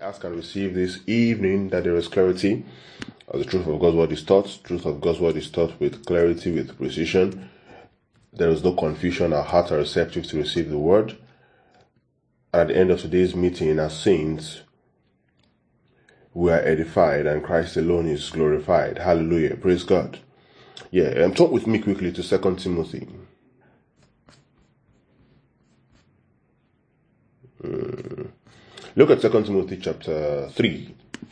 ask and receive this evening that there is clarity as the truth of God's word is taught. Truth of God's word is taught with clarity, with precision. There is no confusion. Our hearts are receptive to receive the word. At the end of today's meeting, as saints, we are edified and Christ alone is glorified. Hallelujah. Praise God. Talk with me quickly to 2 Timothy. Look at 2 Timothy chapter 3.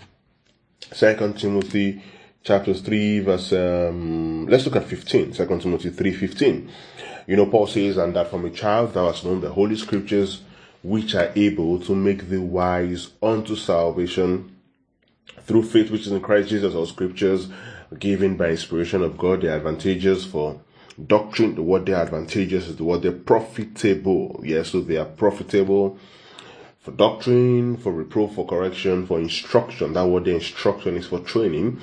2 Timothy chapter 3 verse, let's look at 15. 2 Timothy 3:15. Paul says, and that from a child thou hast known the holy scriptures, which are able to make thee wise unto salvation through faith which is in Christ Jesus. All scriptures given by inspiration of God, they are advantageous for doctrine. The word they are advantageous is the word they're profitable. So they are profitable for doctrine, for reproof, for correction, for instruction. That word, the instruction, is for training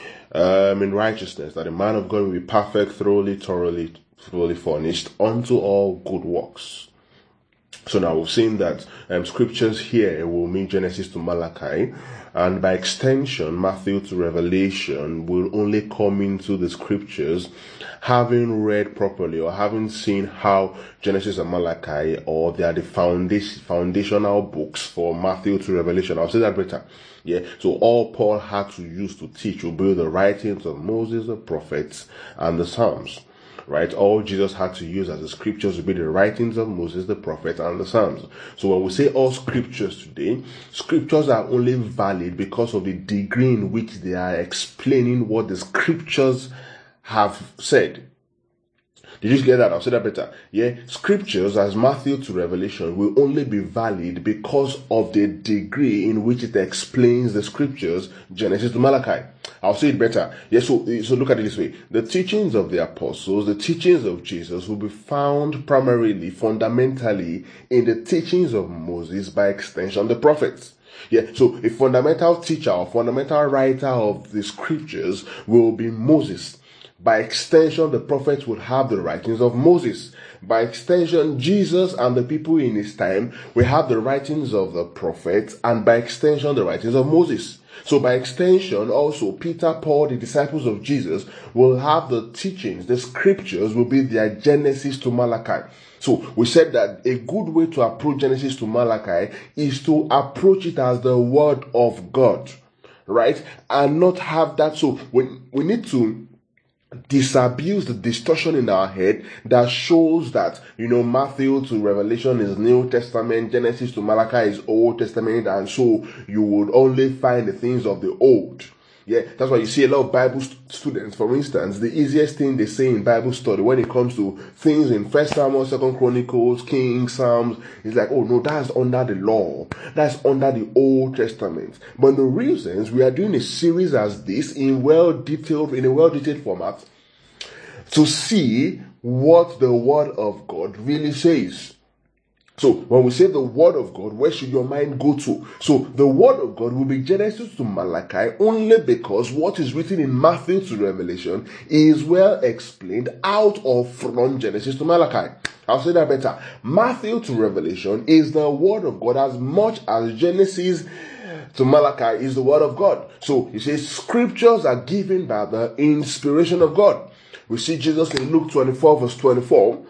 in righteousness, that the man of God will be perfect, thoroughly furnished unto all good works. So now we've seen that scriptures here will mean Genesis to Malachi, and by extension Matthew to Revelation will only come into the scriptures having read properly or having seen how Genesis and Malachi, or they are the foundational books for Matthew to Revelation. I'll say that better. So all Paul had to use to teach will be the writings of Moses, the prophets, and the Psalms. Right? All Jesus had to use as the scriptures would be the writings of Moses, the prophets, and the Psalms. So when we say all scriptures today, scriptures are only valid because of the degree in which they are explaining what the scriptures have said. Did you get that? I'll say that better. Scriptures as Matthew to Revelation will only be valid because of the degree in which it explains the scriptures, Genesis to Malachi. I'll say it better. So look at it this way. The teachings of the apostles, the teachings of Jesus will be found primarily, fundamentally, in the teachings of Moses, by extension, the prophets. So a fundamental teacher or fundamental writer of the scriptures will be Moses. By extension, the prophets would have the writings of Moses. By extension, Jesus and the people in his time will have the writings of the prophets, and by extension, the writings of Moses. So by extension, also Peter, Paul, the disciples of Jesus, will have the teachings. The scriptures will be their Genesis to Malachi. So we said that a good way to approach Genesis to Malachi is to approach it as the word of God, right? And not have that. So we need to disabuse the distortion in our head that shows that Matthew to Revelation is New Testament, Genesis to Malachi is Old Testament, and so you would only find the things of the old. That's why you see a lot of Bible students, for instance, the easiest thing they say in Bible study when it comes to things in 1 Samuel, 2 Chronicles, Kings, Psalms, is like, oh no, that's under the law, that's under the Old Testament. But the reasons we are doing a series as this in a well-detailed format to see what the Word of God really says. So when we say the word of God, where should your mind go to? So the word of God will be Genesis to Malachi only because what is written in Matthew to Revelation is well explained out of from Genesis to Malachi. I'll say that better. Matthew to Revelation is the word of God as much as Genesis to Malachi is the word of God. So he says scriptures are given by the inspiration of God. We see Jesus in Luke 24 verse 24.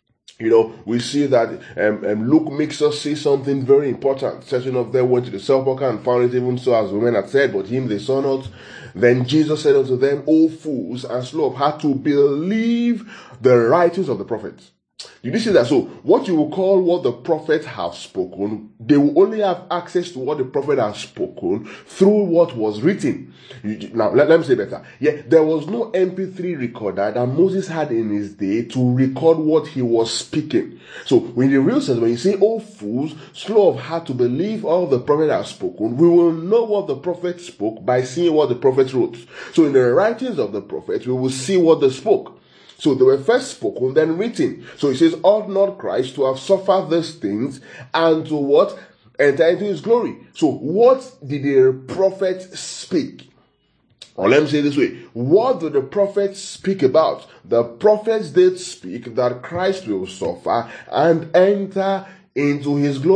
We see that Luke makes us see something very important. Certain of them went to the sepulchre and found it even so as the women had said, but him they saw not. Then Jesus said unto them, O fools, and slow of heart to believe the writings of the prophets. Did you see that? So what you will call what the prophets have spoken, they will only have access to what the prophet has spoken through what was written. Now, let me say better. There was no MP3 recorder that Moses had in his day to record what he was speaking. So in the real sense, when you say, oh fools, slow of heart to believe all the prophet has spoken, we will know what the prophet spoke by seeing what the prophet wrote. So in the writings of the prophets, we will see what they spoke. So they were first spoken, then written. So he says, ought not Christ to have suffered these things and to what? Enter into his glory. So what did the prophet speak? Or let me say it this way. What did the prophets speak about? The prophets did speak that Christ will suffer and enter into his glory.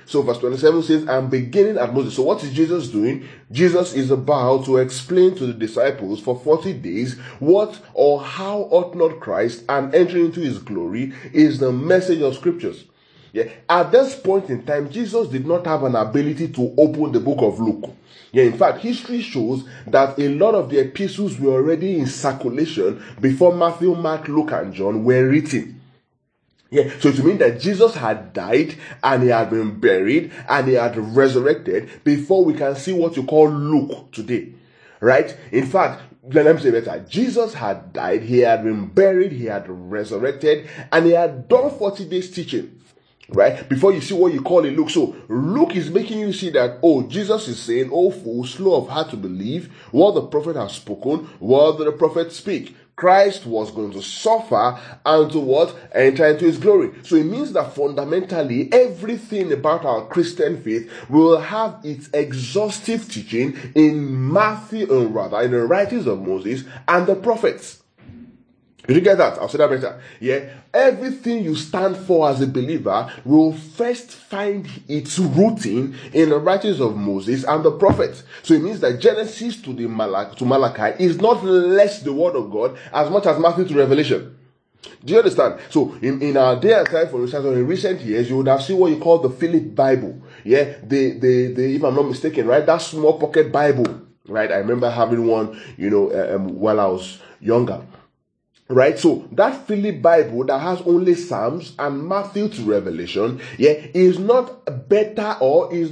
So verse 27 says, I'm beginning at Moses. So what is Jesus doing? Jesus is about to explain to the disciples for 40 days what or how ought not Christ and entering into his glory is the message of scriptures. Yeah. At this point in time, Jesus did not have an ability to open the book of Luke. Yeah, in fact, history shows that a lot of the epistles were already in circulation before Matthew, Mark, Luke, and John were written. Yeah, so it means that Jesus had died and he had been buried and he had resurrected before we can see what you call Luke today. Right? In fact, let me say better. Jesus had died, he had been buried, he had resurrected, and he had done 40 days teaching. Right? Before you see what you call it Luke. So Luke is making you see that, oh, Jesus is saying, oh, fool, slow of heart to believe what the prophet has spoken, what the prophet speak. Christ was going to suffer and to what? Enter into his glory. So it means that fundamentally everything about our Christian faith will have its exhaustive teaching in in the writings of Moses and the prophets. Did you get that? I'll say that better. Yeah. Everything you stand for as a believer will first find its rooting in the writings of Moses and the prophets. So it means that Genesis to Malachi is not less the word of God as much as Matthew to Revelation. Do you understand? So in our day and time, for instance, or in recent years, you would have seen what you call the Philip Bible. Yeah. The if I'm not mistaken, right? That small pocket Bible. Right. I remember having one, while I was younger. Right, so that Philip Bible that has only Psalms and Matthew to Revelation, is not better or we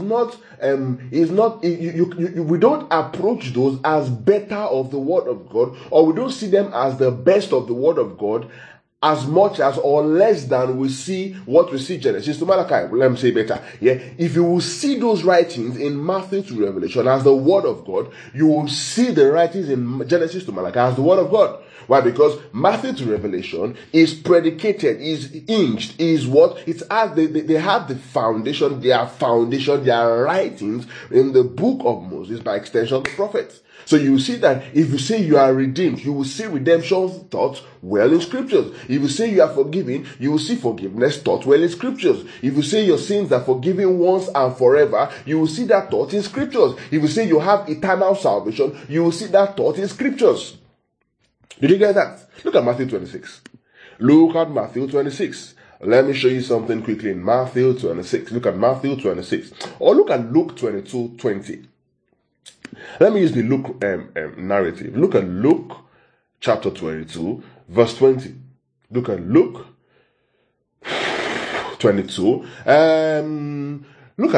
don't approach those as better of the Word of God, or we don't see them as the best of the Word of God as much as or less than we see what we see Genesis to Malachi. Let me say better. Yeah, if you will see those writings in Matthew to Revelation as the Word of God, you will see the writings in Genesis to Malachi as the Word of God. Why? Because Matthew to Revelation is predicated, is hinged, is what? It's as they have the foundation, their writings in the book of Moses, by extension the prophets. So you see that if you say you are redeemed, you will see redemption taught well in scriptures. If you say you are forgiven, you will see forgiveness taught well in scriptures. If you say your sins are forgiven once and forever, you will see that taught in scriptures. If you say you have eternal salvation, you will see that taught in scriptures. Did you get that? Look at Matthew 26. Look at Matthew 26. Let me show you something quickly in Matthew 26. Look at Matthew 26. Or look at Luke 22:20. Let me use the Luke narrative. Look at Luke chapter 22, verse 20. Look at Luke 22. Look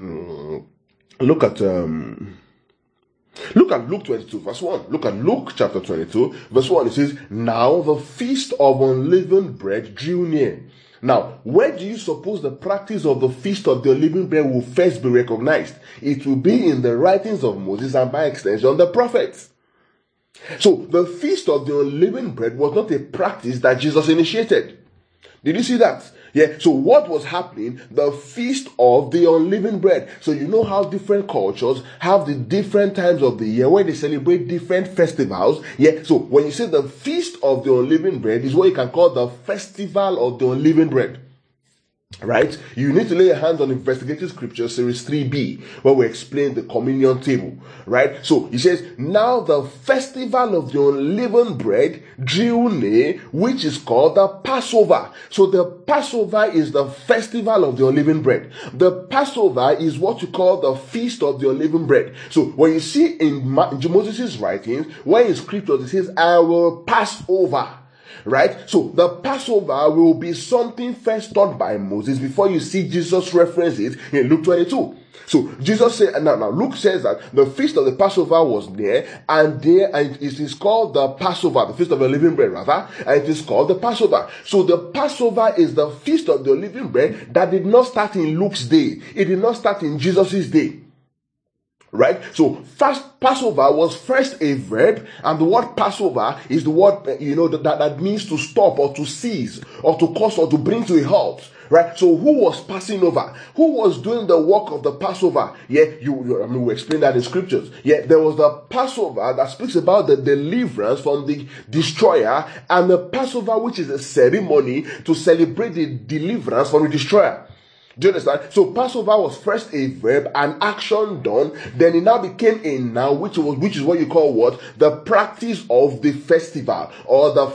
at Luke 22, verse 1. Look at Luke chapter 22, verse 1. It says, now the feast of unleavened bread drew near. Now, where do you suppose the practice of the feast of the unleavened bread will first be recognized? It will be in the writings of Moses and by extension the prophets. So, the feast of the unleavened bread was not a practice that Jesus initiated. Did you see that? Yeah, so what was happening? The feast of the unleavened bread. So you know how different cultures have the different times of the year where they celebrate different festivals. Yeah, so when you say the feast of the unleavened bread is what you can call the festival of the unleavened bread. Right? You need to lay your hands on Investigative Scripture Series 3B, where we explain the communion table. Right? So, he says, now the festival of the unleavened bread drew near, which is called the Passover. So, the Passover is the festival of the unleavened bread. The Passover is what you call the feast of the unleavened bread. So, when you see in Moses' writings, where in Scripture it says, I will pass over. Right? So the Passover will be something first taught by Moses before you see Jesus reference it in Luke 22. So Jesus said, now Luke says that the feast of the Passover was near, and it is called the Passover, the feast of the unleavened bread rather, and it is called the Passover. So the Passover is the feast of the unleavened bread that did not start in Luke's day. It did not start in Jesus' day. Right? So Passover was first a verb, and the word Passover is the word, that means to stop or to cease or to cause or to bring to a halt. Right? So who was passing over? Who was doing the work of the Passover? Yeah, we explained that in scriptures. Yeah, there was the Passover that speaks about the deliverance from the destroyer, and the Passover, which is a ceremony to celebrate the deliverance from the destroyer. Do you understand? So Passover was first a verb, an action done, then it now became a noun, which is what you call what? The practice of the festival, or the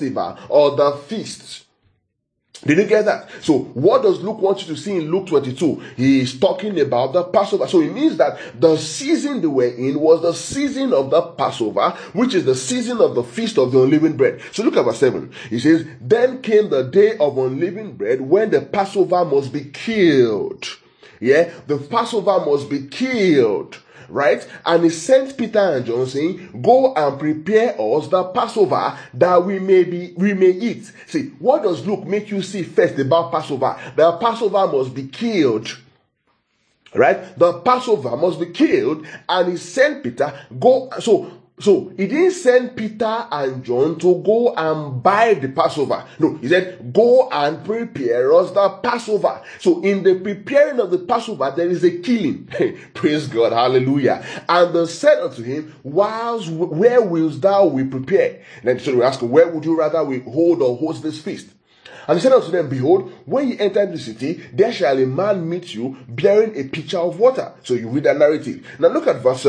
feast. Did you get that? So what does Luke want you to see in Luke 22? He is talking about the Passover. So it means that the season they were in was the season of the Passover, which is the season of the feast of the unleavened bread. So look at verse 7. He says, then came the day of unleavened bread when the Passover must be killed. Yeah, the Passover must be killed. Right? And he sent Peter and John saying, go and prepare us the Passover that we may eat. See, what does Luke make you see first about Passover? The Passover must be killed. Right? The Passover must be killed, and he sent Peter, go. So he didn't send Peter and John to go and buy the Passover. No, he said, go and prepare us the Passover. So in the preparing of the Passover, there is a killing. Praise God, hallelujah. And they said unto him, where wilt thou we prepare? Then so we ask, where would you rather we hold or host this feast? And he said unto them, behold, when ye enter the city, there shall a man meet you bearing a pitcher of water. So you read that narrative. Now look at verse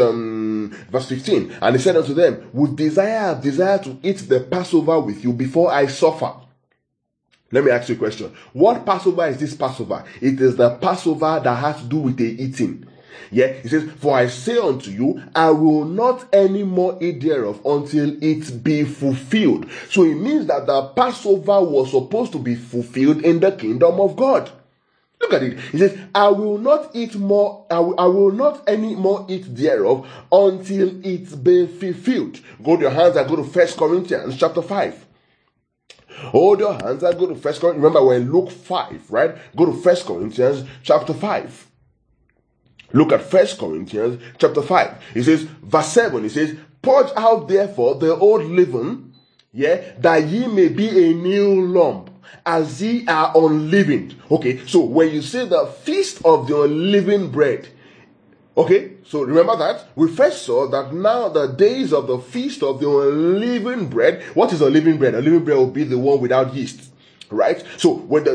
15. And he said unto them, would desire to eat the Passover with you before I suffer? Let me ask you a question. What Passover is this Passover? It is the Passover that has to do with the eating. Yeah, he says, for I say unto you, I will not any more eat thereof until it be fulfilled. So it means that the Passover was supposed to be fulfilled in the kingdom of God. Look at it. He says, I will not eat more, I will not any more eat thereof until it be fulfilled. Go to your hands and go to 1 Corinthians chapter 5. Hold your hands and go to 1 Corinthians. Remember, we're in Luke 5, right? Go to 1 Corinthians chapter 5. Look at 1 Corinthians chapter 5. It says, verse 7, it says, purge out therefore the old leaven, that ye may be a new lump, as ye are unleavened. Okay, so when you say the feast of the unleavened bread, okay, so remember that we first saw that now the days of the feast of the unleavened bread. What is unleavened bread? Unleavened bread will be the one without yeast. Right? So when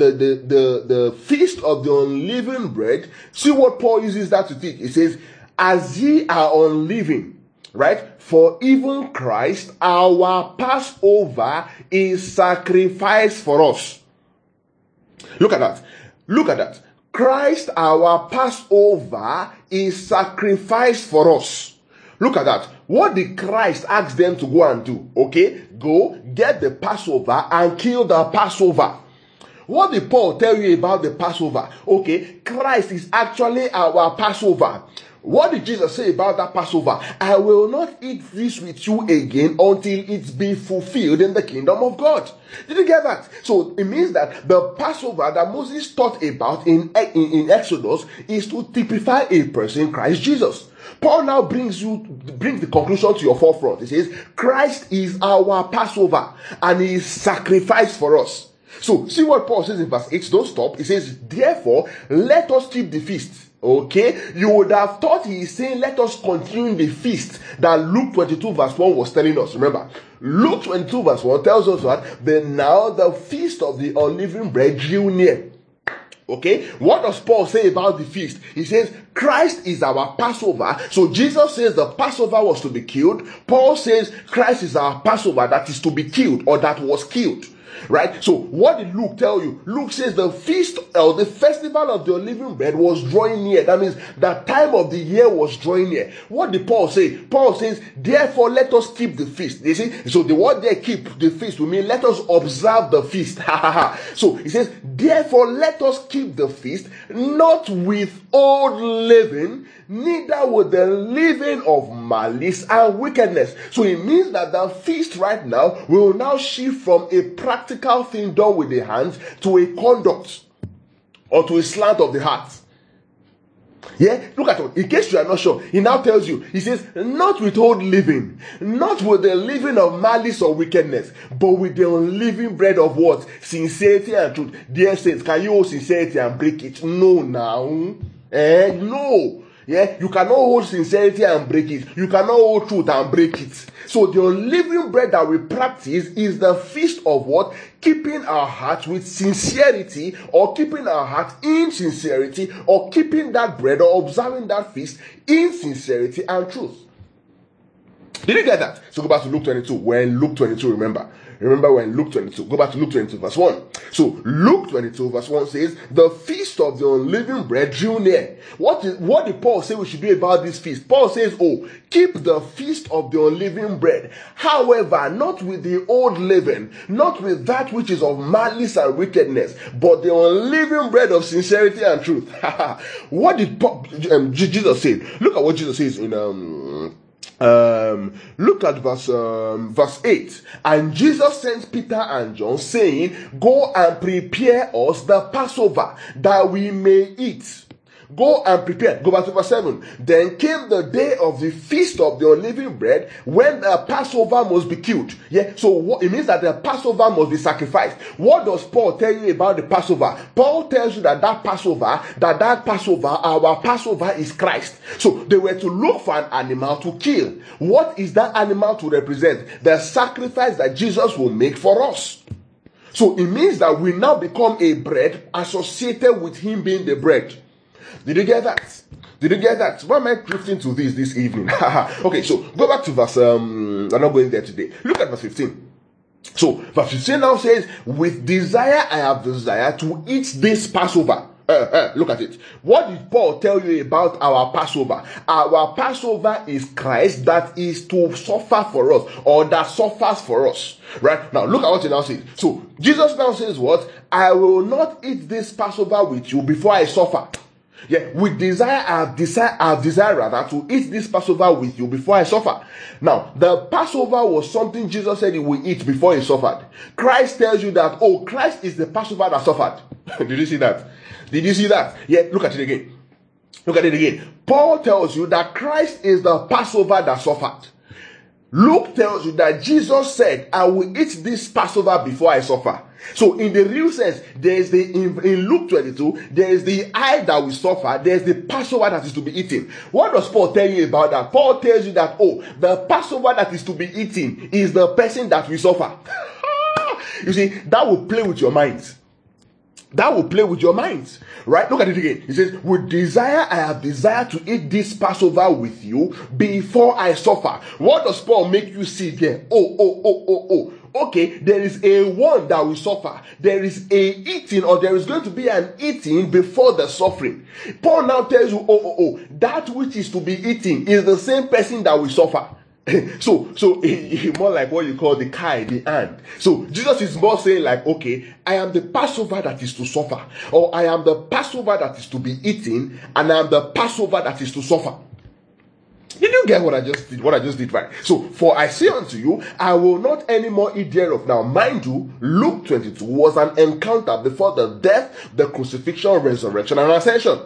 the feast of the unleavened bread, see what Paul uses that to teach. It says, as ye are unleavened, right? For even Christ, our Passover, is sacrificed for us. Look at that. Look at that. Christ, our Passover, is sacrificed for us. Look at that. What did Christ ask them to go and do? Okay, go get the Passover and kill the Passover. What did Paul tell you about the Passover? Okay, Christ is actually our Passover. What did Jesus say about that Passover? I will not eat this with you again until it be fulfilled in the kingdom of God. Did you get that? So it means that the Passover that Moses taught about in Exodus is to typify a person, Christ Jesus. Paul now brings the conclusion to your forefront. He says, Christ is our Passover and he is sacrificed for us. So see what Paul says in verse 8. Don't stop. He says, therefore, let us keep the feast. Okay, you would have thought he is saying, let us continue the feast that Luke 22 verse 1 was telling us. Remember, Luke 22 verse 1 tells us that now the feast of the unleavened bread drew near. Okay, what does Paul say about the feast? He says, Christ is our Passover. So Jesus says the Passover was to be killed. Paul says Christ is our Passover that is to be killed, or that was killed. Right? So what did Luke tell you? Luke says the feast or the festival of the unleavened bread was drawing near. That means the time of the year was drawing near. What did Paul say? Paul says, therefore let us keep the feast. You see? So the word there, keep the feast, will mean let us observe the feast. So he says, therefore let us keep the feast, not with old leaven, neither with the leaven of malice and wickedness. So it means that the feast right now will now shift from a practical thing done with the hands to a conduct or to a slant of the heart. Yeah, look at it. In case you are not sure, he now tells you, he says, not with old leaven, not with the leaven of malice or wickedness, but with the unleavened bread of what? Sincerity and truth. Dear saints, can you hold sincerity and break it? No, now. No. Yeah, you cannot hold sincerity and break it. You cannot hold truth and break it. So the unleavened bread that we practice is the feast of what? Keeping our hearts with sincerity, or keeping our hearts in sincerity, or keeping that bread or observing that feast in sincerity and truth. Did you get that? So go back to Luke 22. We're in Luke 22, remember when Luke 22. Go back to Luke 22 verse 1. So Luke 22 verse 1 says, the feast of the unleavened bread drew near. What did Paul say we should do about this feast? Paul says, keep the feast of the unleavened bread. However, not with the old leaven, not with that which is of malice and wickedness, but the unleavened bread of sincerity and truth. What did Jesus say? Look at what Jesus says in look at verse 8. And Jesus sent Peter and John, saying, go and prepare us the Passover, that we may eat. Go and prepare. Go back to verse 7. Then came the day of the feast of the unleavened bread, when the Passover must be killed. Yeah, so it means that the Passover must be sacrificed. What does Paul tell you about the Passover? Paul tells you that Passover, our Passover is Christ. So they were to look for an animal to kill. What is that animal to represent? The sacrifice that Jesus will make for us. So it means that we now become a bread associated with him being the bread. Did you get that? Did you get that? Why am I drifting to this evening? Okay, so go back to verse, I'm not going there today. Look at verse 15. So, verse 15 now says, with desire I have desire to eat this Passover. Look at it. What did Paul tell you about our Passover? Our Passover is Christ, that is to suffer for us, or that suffers for us. Right? Now, look at what he now says. So, Jesus now says what? I will not eat this Passover with you before I suffer. Yeah, with desire, I have desire rather to eat this Passover with you before I suffer. Now, the Passover was something Jesus said he would eat before he suffered. Christ tells you that, Christ is the Passover that suffered. Did you see that? Did you see that? Yeah, look at it again. Look at it again. Paul tells you that Christ is the Passover that suffered. Luke tells you that Jesus said, I will eat this Passover before I suffer. So in the real sense, there is in Luke 22, there is the I that will suffer, there is the Passover that is to be eaten. What does Paul tell you about that? Paul tells you that, the Passover that is to be eaten is the person that will suffer. You see, that will play with your minds. That will play with your minds, right? Look at it again. He says, with desire, I have desire to eat this Passover with you before I suffer. What does Paul make you see there? Okay, there is a one that will suffer. There is a eating, or there is going to be an eating before the suffering. Paul now tells you, that which is to be eaten is the same person that will suffer. So more like what you call the kai, the and. So Jesus is more saying like, okay, I am the Passover that is to suffer, or I am the Passover that is to be eaten, and I am the Passover that is to suffer. Did you get what I just did? What I just did, right? So, for I say unto you, I will not anymore eat thereof. Now, mind you, Luke 22 was an encounter before the death, the crucifixion, resurrection, and ascension.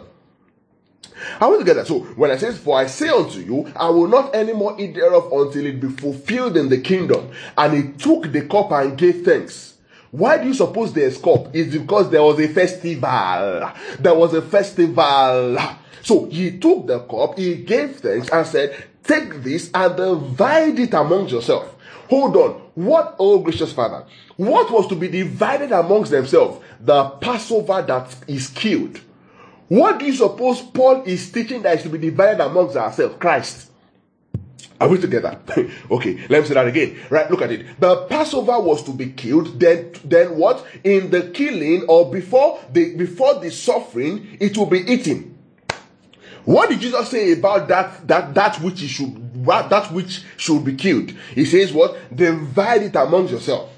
I want to get that. So, when I say, for I say unto you, I will not anymore eat thereof until it be fulfilled in the kingdom. And he took the cup and gave thanks. Why do you suppose there's cup? It's because there was a festival. There was a festival. So he took the cup, he gave thanks and said, take this and divide it amongst yourself. Hold on. What, oh gracious Father? What was to be divided amongst themselves? The Passover that is killed. What do you suppose Paul is teaching that is to be divided amongst ourselves? Christ. Are we together? Okay, let me say that again. Right, look at it. The Passover was to be killed. Then what? In the killing, or before the suffering, it will be eaten. What did Jesus say about that which should be killed? He says what? Divide it amongst yourself.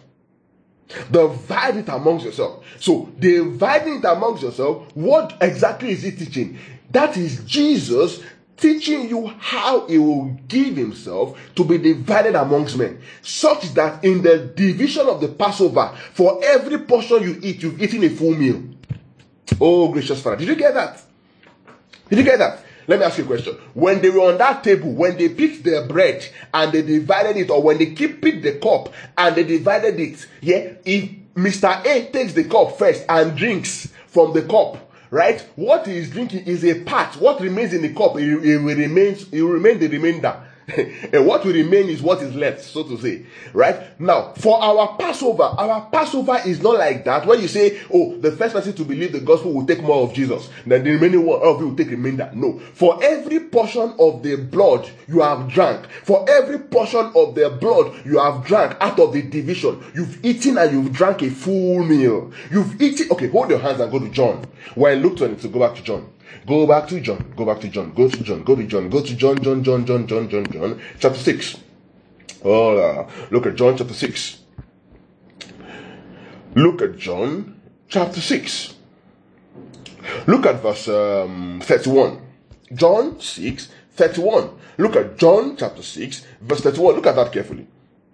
Divide it amongst yourself. So dividing it amongst yourself, what exactly is he teaching? That is Jesus teaching you how he will give himself to be divided amongst men, such that in the division of the Passover, for every portion you eat, you've eaten a full meal. Oh gracious Father, did you get that? Did you get that? Let me ask you a question. When they were on that table, when they picked the bread and they divided it, or when they picked the cup and they divided it, yeah, if Mr. A takes the cup first and drinks from the cup, right? What he is drinking is a part. What remains in the cup, it will remain the remainder. And what will remain is what is left, so to say. Right? Now, for our Passover is not like that. When you say, oh, the first person to believe the gospel will take more of Jesus, then the remaining one of you will take remainder. No. For every portion of the blood you have drank, for every portion of the blood you have drank out of the division, you've eaten and you've drank a full meal. You've eaten. Okay, hold your hands and go to John. Well, Luke 22, go back to John. Go back to John, chapter 6. Look at John chapter 6. Look at John chapter 6. Look at verse 31. John 6, 31. Look at John chapter 6, verse 31. Look at that carefully.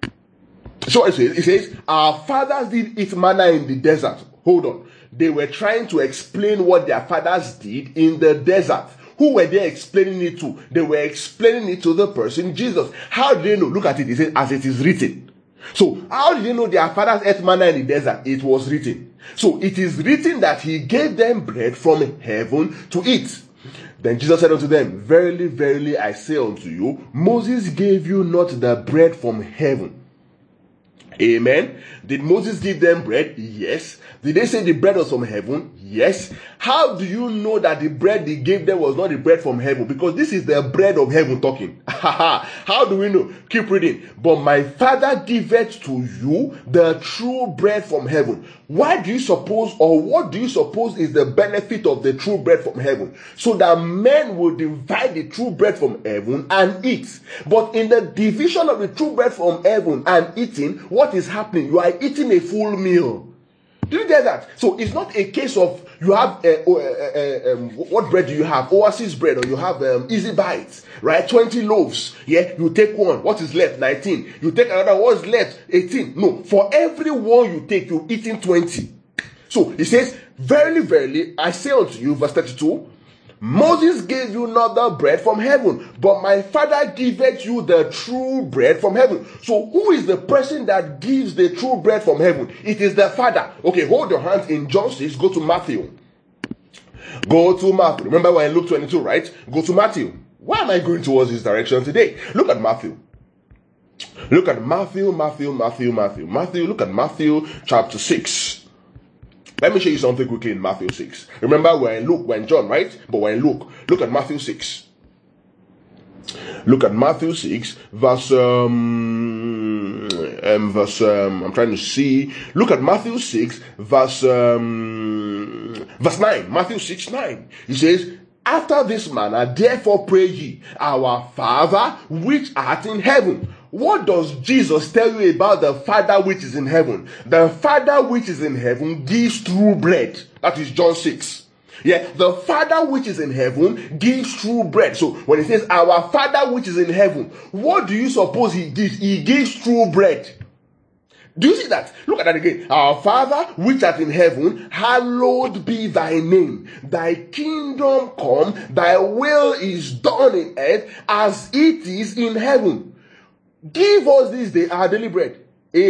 So it says, our fathers did eat manna in the desert. Hold on. They were trying to explain what their fathers did in the desert. Who were they explaining it to? They were explaining it to the person Jesus. How do they know? Look at it. It says, as it is written. So, how did they know their fathers ate manna in the desert? It was written. So, it is written that he gave them bread from heaven to eat. Then Jesus said unto them, verily, verily, I say unto you, Moses gave you not the bread from heaven. Amen. Did Moses give them bread? Yes. Did they say the bread was from heaven? Yes. How do you know that the bread they gave them was not the bread from heaven? Because this is the bread of heaven talking. How do we know? Keep reading. But my Father giveth to you the true bread from heaven. Why do you suppose, or what do you suppose is the benefit of the true bread from heaven? So that men will divide the true bread from heaven and eat. But in the division of the true bread from heaven and eating, what is happening? You are eating a full meal. Do you get that? So it's not a case of you have what bread do you have? Oasis bread, or you have Easy Bites, right? 20 loaves. Yeah, you take one. What is left? 19. You take another. What's left? 18. No, for every one you take, you're eating 20. So it says, verily, verily, I say unto you, verse 32. Moses gave you not the bread from heaven, but my Father giveth you the true bread from heaven. So who is the person that gives the true bread from heaven? It is the Father. Okay, hold your hands in John 6, go to Matthew. Go to Matthew. Remember we're in Luke 22, right? Go to Matthew. Why am I going towards this direction today? Look at Matthew. Look at Matthew. Look at Matthew chapter 6. Let me show you something quickly in Matthew 6. Remember, we're in Luke, we're in John, right? But we're in Luke. Look at Matthew 6. Look at Matthew 6, verse, I'm trying to see. Look at Matthew 6, verse 9. Matthew 6, 9. He says, after this manner, therefore pray ye, our Father which art in heaven. What does Jesus tell you about the Father which is in heaven? The Father which is in heaven gives true bread. That is John 6. Yeah, the Father which is in heaven gives true bread. So when he says our Father which is in heaven, what do you suppose he gives? He gives true bread. Do you see that? Look at that again. Our Father which art in heaven, hallowed be thy name. Thy kingdom come, thy will is done in earth as it is in heaven. Give us this day our daily bread.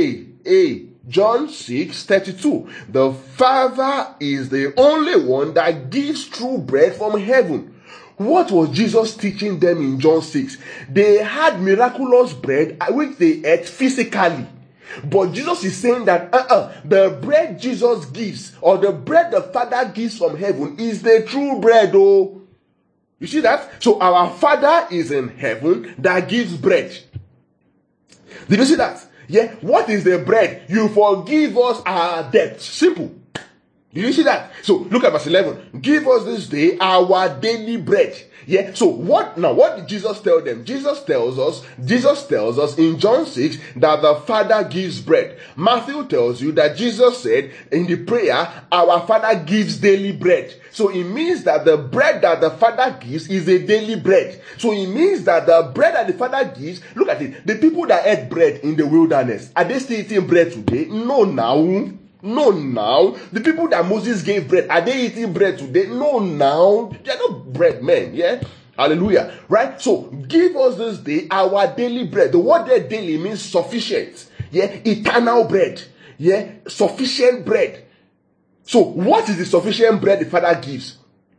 John 6:32. The Father is the only one that gives true bread from heaven. What was Jesus teaching them in John 6? They had miraculous bread which they ate physically. But Jesus is saying that the bread Jesus gives, or the bread the Father gives from heaven, is the true bread. Oh, you see that? So our Father is in heaven that gives bread. Did you see that? Yeah. What is the bread? You forgive us our debts. Simple. Did you see that? So look at verse 11. Give us this day our daily bread. Yeah. So what did Jesus tell them? Jesus tells us in John 6 that the Father gives bread. Matthew tells you that Jesus said in the prayer, our Father gives daily bread. So it means that the bread that the Father gives is a daily bread. So it means that the bread that the Father gives, look at it. The people that ate bread in the wilderness, are they still eating bread today? No, now. The people that Moses gave bread, are they eating bread today? No, now. They're not bread men, yeah? Hallelujah. Right? So, give us this day our daily bread. The word there daily means sufficient. Yeah? Eternal bread. Yeah? Sufficient bread. So, what is the sufficient bread the Father gives?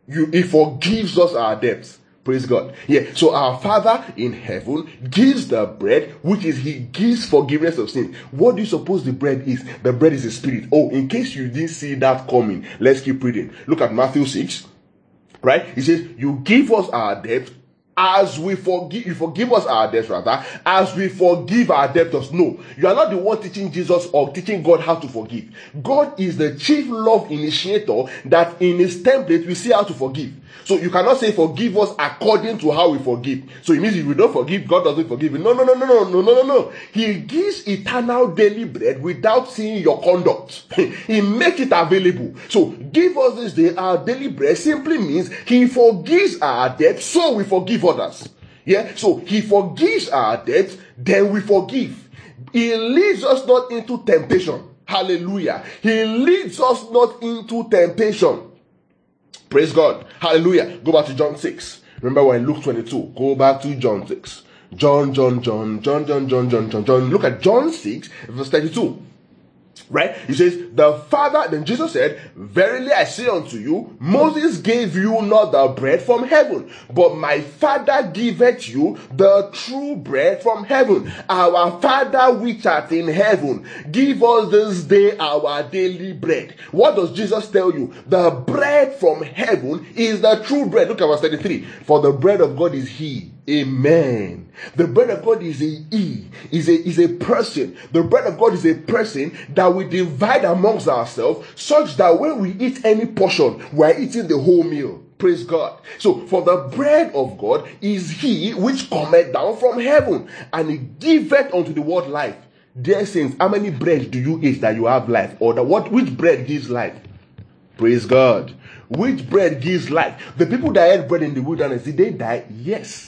He forgives us our debts. Praise God. Yeah. So our Father in heaven gives the bread, which is He gives forgiveness of sin. What do you suppose the bread is? The bread is the Spirit. Oh, in case you didn't see that coming, let's keep reading. Look at Matthew 6. Right? He says, you give us our debt as we forgive, you forgive us our debts rather, as we forgive our debtors. No, you are not the one teaching Jesus or teaching God how to forgive. God is the chief love initiator that in His template we see how to forgive. So you cannot say forgive us according to how we forgive. So it means if we don't forgive, God doesn't forgive you. No. He gives eternal daily bread without seeing your conduct. He makes it available. So give us this day our daily bread simply means He forgives our debt, so we forgive others. Yeah, so He forgives our debt, then we forgive. He leads us not into temptation. Hallelujah. He leads us not into temptation. Praise God. Hallelujah. Go back to John 6. Remember we're in Luke 22. Go back to John 6. John. Look at John 6, verse 32. Right? He says, the Father, then Jesus said, verily I say unto you, Moses gave you not the bread from heaven, but my Father giveth you the true bread from heaven. Our Father which art in heaven, give us this day our daily bread. What does Jesus tell you? The bread from heaven is the true bread. Look at verse 33. For the bread of God is He. Amen. The bread of God is is a person. The bread of God is a person that we divide amongst ourselves, such that when we eat any portion, we are eating the whole meal. Praise God. So, for the bread of God is He which cometh down from heaven, and He giveth unto the world life. Dear saints, how many breads do you eat that you have life? Or which bread gives life? Praise God. Which bread gives life? The people that ate bread in the wilderness, did they die? Yes.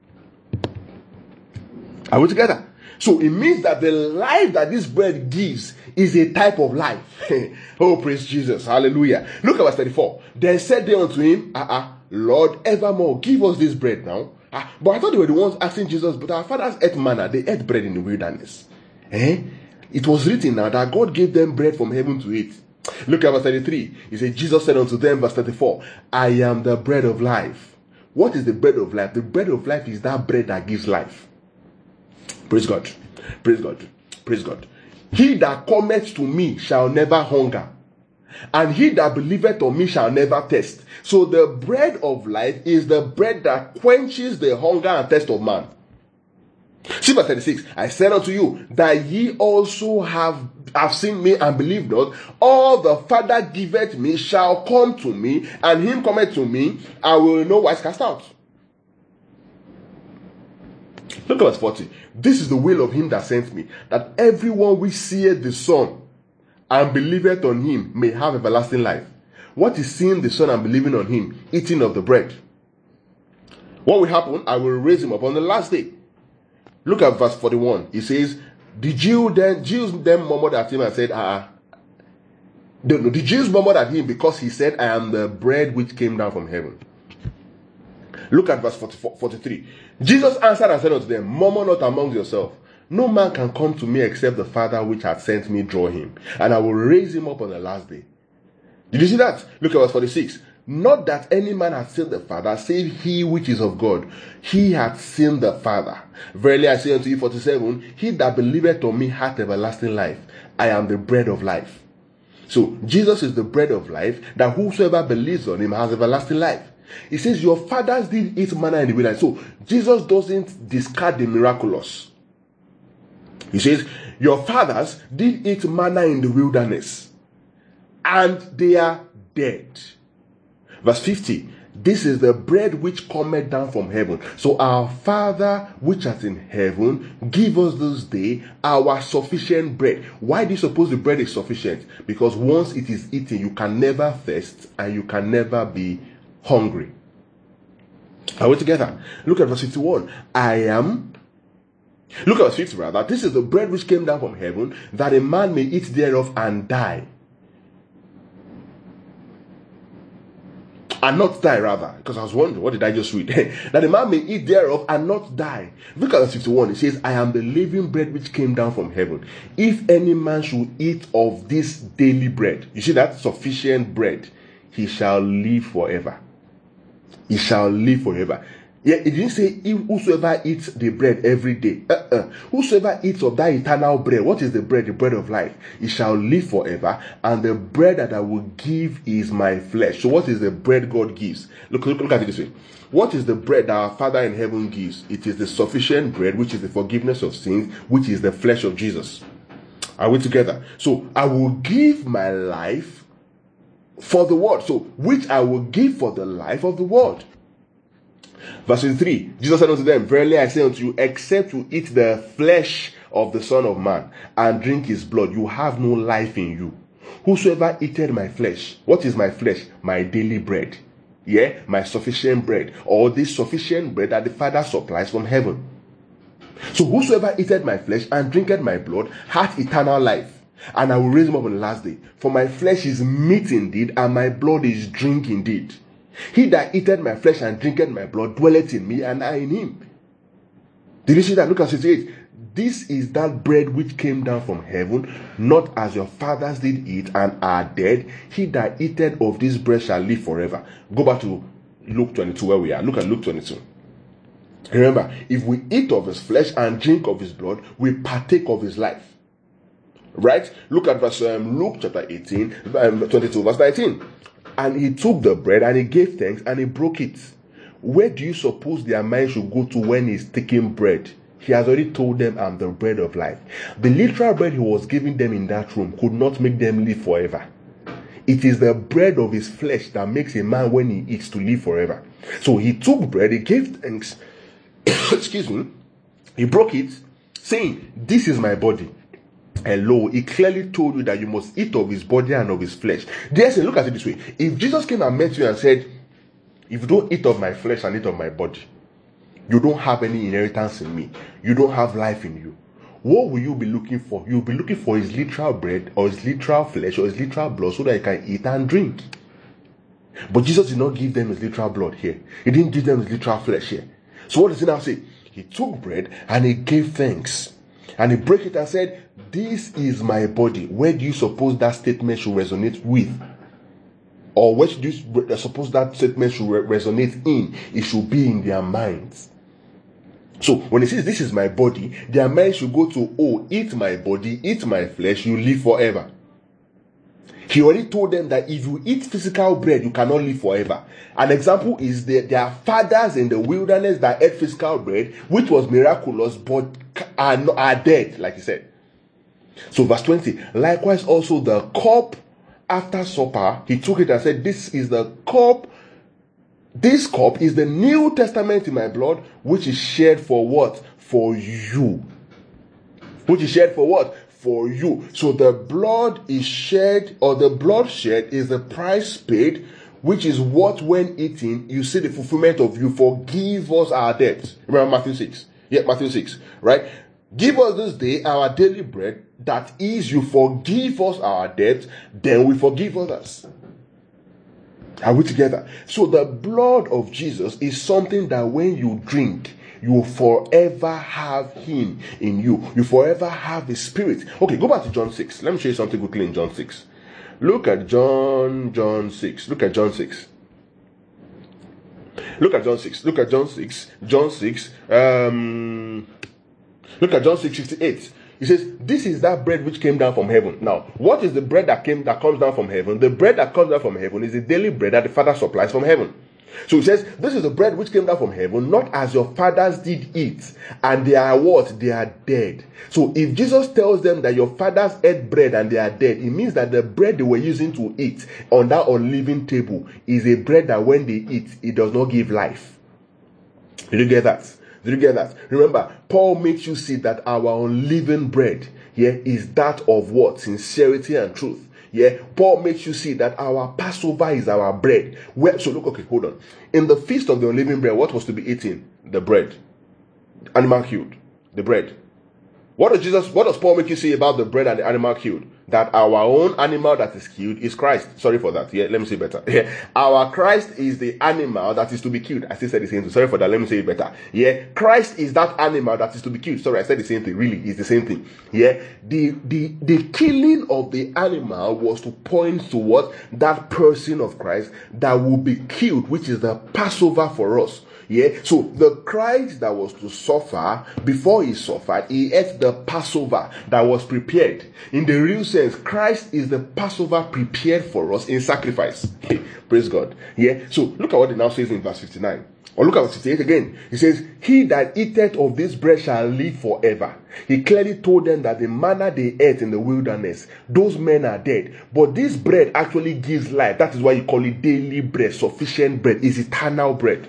Are we together? So it means that the life that this bread gives is a type of life. Oh, praise Jesus. Hallelujah. Look at verse 34. Then said they unto Him, Lord, evermore give us this bread now. But I thought they were the ones asking Jesus, but our fathers ate manna. They ate bread in the wilderness. It was written now that God gave them bread from heaven to eat. Look at verse 33. He said, Jesus said unto them, verse 34, I am the bread of life. What is the bread of life? The bread of life is that bread that gives life. Praise God. Praise God. Praise God. He that cometh to me shall never hunger, and he that believeth on me shall never thirst. So the bread of life is the bread that quenches the hunger and thirst of man. See verse 36. I said unto you that ye also have seen me and believe not. All the Father giveth me shall come to me, and him cometh to me, I will no wise cast out. Look at verse 40. This is the will of Him that sent me, that everyone which seeth the Son and believeth on Him may have everlasting life. What is seeing the Son and believing on Him? Eating of the bread. What will happen? I will raise Him up on the last day. Look at verse 41. He says, the Jews then murmured at Him and said, The Jews murmured at Him because He said, I am the bread which came down from heaven. Look at verse 43. Jesus answered and said unto them, murmur not amongst yourselves. No man can come to me except the Father which hath sent me draw him, and I will raise him up on the last day. Did you see that? Look at verse 46. Not that any man hath seen the Father, save he which is of God. He hath seen the Father. Verily I say unto you, 47, he that believeth on me hath everlasting life. I am the bread of life. So Jesus is the bread of life, that whosoever believes on Him has everlasting life. He says your fathers did eat manna in the wilderness. So Jesus doesn't discard the miraculous. He says your fathers did eat manna in the wilderness, and they are dead. Verse 50. This is the bread which cometh down from heaven. So our Father which art in heaven, give us this day our sufficient bread. Why do you suppose the bread is sufficient? Because once it is eaten, you can never thirst and you can never be hungry. Are we together? Look at verse 51. Look at verse 50 rather. This is the bread which came down from heaven, that a man may eat thereof and die. And not die rather. Because I was wondering, what did I just read? That a man may eat thereof and not die. Look at verse 51. It says, I am the living bread which came down from heaven. If any man should eat of this daily bread, you see that? Sufficient bread, he shall live forever. he shall live forever. Yeah, it didn't say whosoever eats the bread every day. Whosoever eats of that eternal bread. What is the bread? The bread of life. He shall live forever. And the bread that I will give is my flesh. So what is the bread God gives? Look at it this way. What is the bread that our Father in heaven gives? It is the sufficient bread, which is the forgiveness of sins, which is the flesh of Jesus. Are we together? So I will give my life for the world. So which I will give for the life of the world. Verse 23, Jesus said unto them, verily I say unto you, except you eat the flesh of the Son of Man and drink his blood, you have no life in you. Whosoever eateth my flesh, what is my flesh? My daily bread. Yeah, my sufficient bread, or this sufficient bread that the Father supplies from heaven. So whosoever eateth my flesh and drinketh my blood hath eternal life, and I will raise him up on the last day. For my flesh is meat indeed, and my blood is drink indeed. He that eateth my flesh and drinketh my blood dwelleth in me, and I in him. Did you see that? Look at 68. This is that bread which came down from heaven, not as your fathers did eat and are dead. He that eateth of this bread shall live forever. Go back to Luke 22 where we are. Look at Luke 22. Remember, if we eat of his flesh and drink of his blood, we partake of his life. Right? Look at verse Luke chapter 18, 22 verse 19. And he took the bread and he gave thanks and he broke it. Where do you suppose their mind should go to when he's taking bread? He has already told them, I'm the bread of life. The literal bread he was giving them in that room could not make them live forever. It is the bread of his flesh that makes a man, when he eats, to live forever. So he took bread, he gave thanks, excuse me, he broke it, saying, this is my body. Hello, he clearly told you that you must eat of his body and of his flesh. Yes, look at it this way. If Jesus came and met you and said, if you don't eat of my flesh and eat of my body, you don't have any inheritance in me, you don't have life in you, what will you be looking for? You'll be looking for his literal bread or his literal flesh or his literal blood so that you can eat and drink. But Jesus did not give them his literal blood here. He didn't give them his literal flesh here. So what does he now say? He took bread and he gave thanks. And he broke it and said, this is my body. Where do you suppose that statement should resonate with? Or where should you suppose that statement should resonate in? It should be in their minds. So when he says, this is my body, their mind should go to, oh, eat my body, eat my flesh, you live forever. He already told them that if you eat physical bread, you cannot live forever. An example is their fathers in the wilderness that ate physical bread, which was miraculous, but are dead, like he said. So verse 20, likewise also the cup after supper, he took it and said, this is the cup, this cup is the New Testament in my blood, which is shed for what? For you. Which is shed for what? For you. So the blood is shed, or the blood shed is the price paid, which is what when eating, you see the fulfillment of you forgive us our debts. Remember Matthew 6. Yeah, Matthew 6, right? Give us this day our daily bread, that is, you forgive us our debts, then we forgive others. Are we together? So the blood of Jesus is something that when you drink, you will forever have him in you. You forever have his spirit. Okay, go back to John 6. Let me show you something quickly in John 6. Look at John 6. Look at John 6. Look at John 6. Look at John 6. John 6. Look at John 6:58. He says, this is that bread which came down from heaven. Now, what is the bread that comes down from heaven? The bread that comes down from heaven is the daily bread that the Father supplies from heaven. So he says, this is the bread which came down from heaven, not as your fathers did eat, and they are what? They are dead. So if Jesus tells them that your fathers ate bread and they are dead, it means that the bread they were using to eat on that unliving table is a bread that when they eat, it does not give life. Did you get that? Did you get that? Remember, Paul makes you see that our unleavened bread here is that of what? Sincerity and truth. Yeah, Paul makes you see that our Passover is our bread. So look, okay, hold on. In the feast of the unleavened bread, what was to be eaten? The bread. Animal killed. The bread. What does Paul make you see about the bread and the animal killed? that our own animal that is killed is Christ. Sorry for that. Yeah, let me say better. Yeah, our Christ is the animal that is to be killed. I still said the same thing. Sorry for that. Let me say it better. Yeah, Christ is that animal that is to be killed. Sorry, I said the same thing. Really, it's the same thing. Yeah, the killing of the animal was to point towards that person of Christ that will be killed, which is the Passover for us. Yeah, so the Christ that was to suffer, before he suffered, he ate the Passover that was prepared. In the real sense, Christ is the Passover prepared for us in sacrifice. Praise God. Yeah, so look at what it now says in verse 59. Or look at verse 58 again. He says, he that eateth of this bread shall live forever. He clearly told them that the manna they ate in the wilderness, those men are dead. But this bread actually gives life. That is why you call it daily bread, sufficient bread, is eternal bread.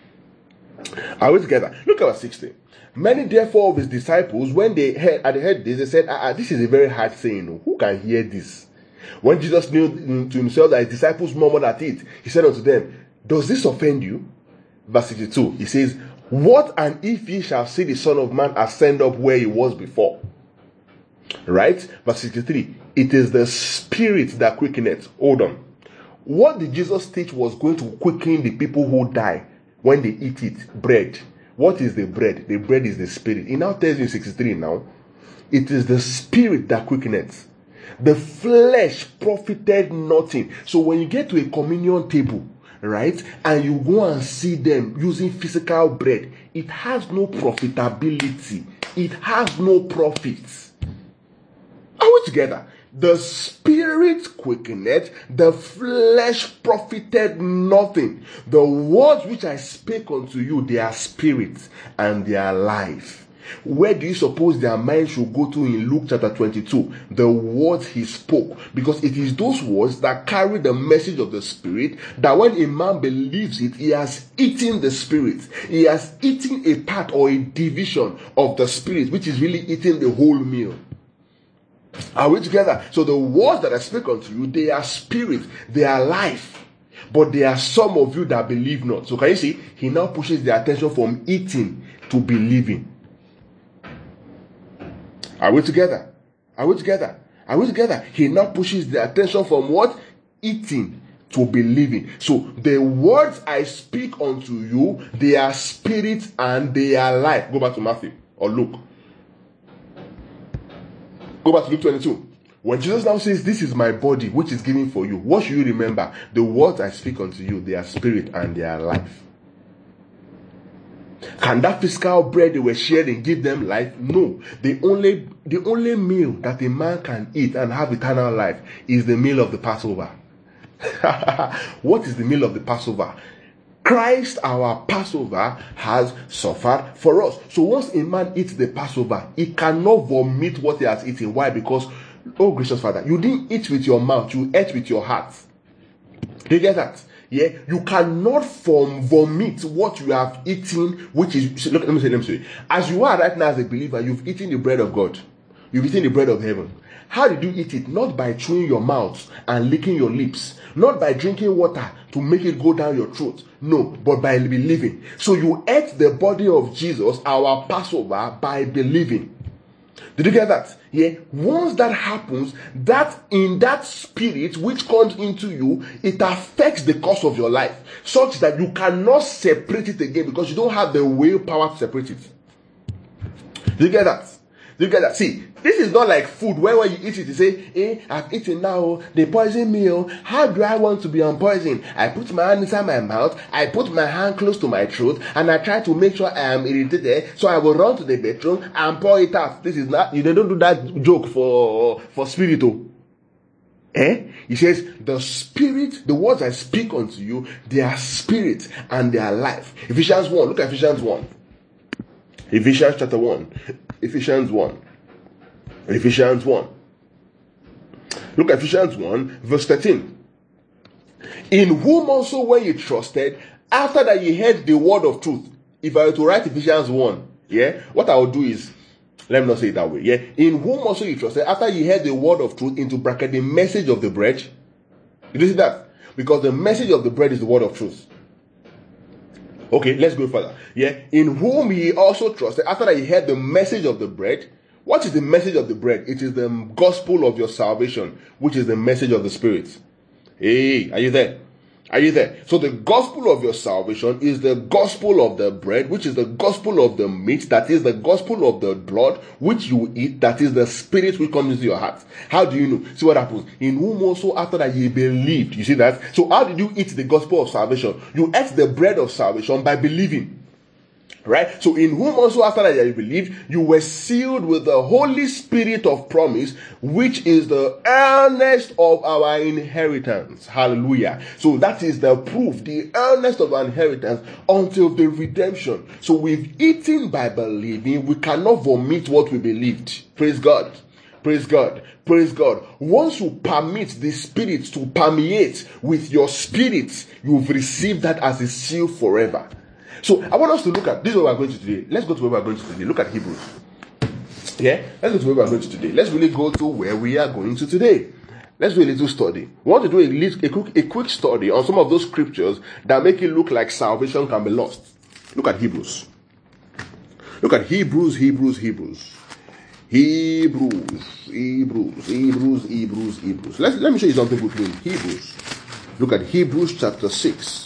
Are we together? Look at verse 60. Many therefore of his disciples, when they heard this, they said, this is a very hard saying. Who can hear this? When Jesus knew to himself that his disciples murmured at it, he said unto them, does this offend you? Verse 62, he says, what and if ye shall see the Son of Man ascend up where he was before? Right? Verse 63, it is the Spirit that quickeneth. Hold on. What did Jesus teach was going to quicken the people who die when they eat it? Bread. What is the bread? The bread is the Spirit. He now tells you in 63 now, it is the Spirit that quickeneth. The flesh profited nothing. So when you get to a communion table, right, and you go and see them using physical bread, it has no profitability. It has no profits. Are we together? The Spirit quickeneth, the flesh profited nothing. The words which I spake unto you, they are spirit and they are life. Where do you suppose their mind should go to in Luke chapter 22? The words he spoke. Because it is those words that carry the message of the Spirit, that when a man believes it, he has eaten the Spirit. He has eaten a part or a division of the Spirit, which is really eating the whole meal. Are we together? So the words that I speak unto you, they are spirit, they are life. But there are some of you that believe not. So can you see? He now pushes the attention from eating to believing. Are we together? Are we together? Are we together? He now pushes the attention from what? Eating to believing. So the words I speak unto you, they are spirit and they are life. Go back to Matthew or Luke. Go back to Luke 22. When Jesus now says, this is my body which is given for you, what should you remember? The words I speak unto you, they are spirit and they are life. Can that physical bread they were sharing give them life? No. The only meal that a man can eat and have eternal life is the meal of the Passover. What is the meal of the Passover? Christ, our Passover, has suffered for us. So once a man eats the Passover, he cannot vomit what he has eaten. Why? Because, oh gracious Father, you didn't eat with your mouth, you ate with your heart. Do you get that? Yeah, you cannot vomit what you have eaten, which is, look, let me say. As you are right now as a believer, you've eaten the bread of God. You've eaten the bread of heaven. How did you eat it? Not by chewing your mouth and licking your lips. Not by drinking water to make it go down your throat. No, but by believing. So you ate the body of Jesus, our Passover, by believing. Did you get that? Yeah. Once that happens, that in that spirit which comes into you, it affects the course of your life, such that you cannot separate it again because you don't have the willpower to separate it. Do you get that? Do you get that? See, this is not like food where when you eat it, you say, I've eaten now, they poison me. How do I want to be unpoisoned? I put my hand inside my mouth, I put my hand close to my throat, and I try to make sure I am irritated, so I will run to the bedroom and pour it out. This is not, you don't do that joke for spiritual. He says, the spirit, the words I speak unto you, they are spirit and they are life. Ephesians 1, look at Ephesians 1. Ephesians chapter 1. Ephesians 1. Ephesians 1. Look at Ephesians 1, verse 13. In whom also when you trusted, after that you heard the word of truth. If I were to write Ephesians 1, what I will do is, let me not say it that way. In whom also you trusted, after you heard the word of truth, into bracket, the message of the bread. Did you see that? Because the message of the bread is the word of truth. Okay, let's go further. In whom he also trusted, after that he heard the message of the bread, What is the message of the bread? It is the gospel of your salvation, which is the message of the Spirit. Hey, are you there? Are you there? So the gospel of your salvation is the gospel of the bread, which is the gospel of the meat, that is the gospel of the blood, which you eat, that is the Spirit which comes into your heart. How do you know? See what happens? In whom also after that ye believed. You see that? So how did you eat the gospel of salvation? You ate the bread of salvation by believing. Right? So in whom also after that you believed, you were sealed with the Holy Spirit of promise, which is the earnest of our inheritance. Hallelujah. So that is the proof, the earnest of our inheritance until the redemption. So we've eaten by believing. We cannot vomit what we believed. Praise God. Praise God. Praise God. Once you permit the Spirit to permeate with your spirit, you've received that as a seal forever. So I want us to look at, this is what we're going to today. Let's go to where we're going to today. Look at Hebrews. Yeah? Let's go to where we're going to today. Let's really go to where we are going to today. Let's do a little study. We want to do a quick study on some of those scriptures that make it look like salvation can be lost. Look at Hebrews. Look at Hebrews. Let me show you something between Hebrews. Look at Hebrews chapter 6.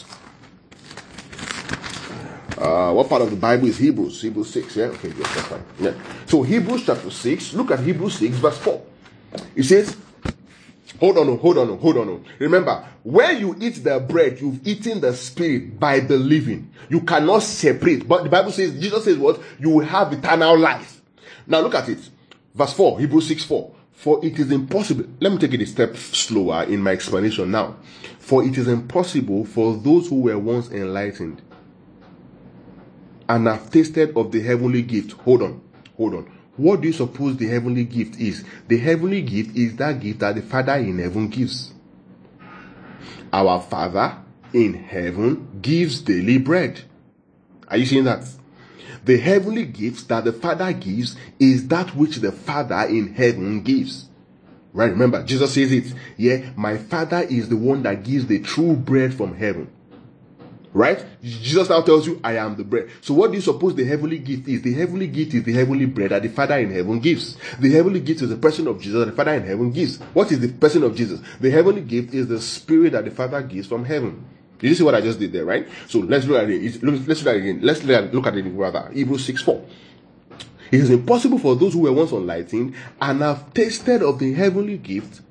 What part of the Bible is Hebrews? Hebrews 6, yeah? Okay, yes, that's fine. Yeah. So Hebrews chapter 6, look at Hebrews 6 verse 4. It says, hold on. Remember, when you eat the bread, you've eaten the Spirit by believing. You cannot separate. But the Bible says, Jesus says what? You will have eternal life. Now look at it. Verse 4, Hebrews 6, 4. For it is impossible. Let me take it a step slower in my explanation now. For it is impossible for those who were once enlightened and have tasted of the heavenly gift. Hold on. What do you suppose the heavenly gift is? The heavenly gift is that gift that the Father in heaven gives. Our Father in heaven gives daily bread. Are you seeing that? The heavenly gift that the Father gives is that which the Father in heaven gives. Right? Remember, Jesus says it. Yeah, my Father is the one that gives the true bread from heaven. Right? Jesus now tells you, I am the bread. So what do you suppose the heavenly gift is? The heavenly gift is the heavenly bread that the Father in heaven gives. The heavenly gift is the person of Jesus that the Father in heaven gives. What is the person of Jesus? The heavenly gift is the Spirit that the Father gives from heaven. Did you see what I just did there, right? So let's look at it. Let's look at it again. Let's look at it rather. Hebrews 6:4. It is impossible for those who were once enlightened and have tasted of the heavenly gift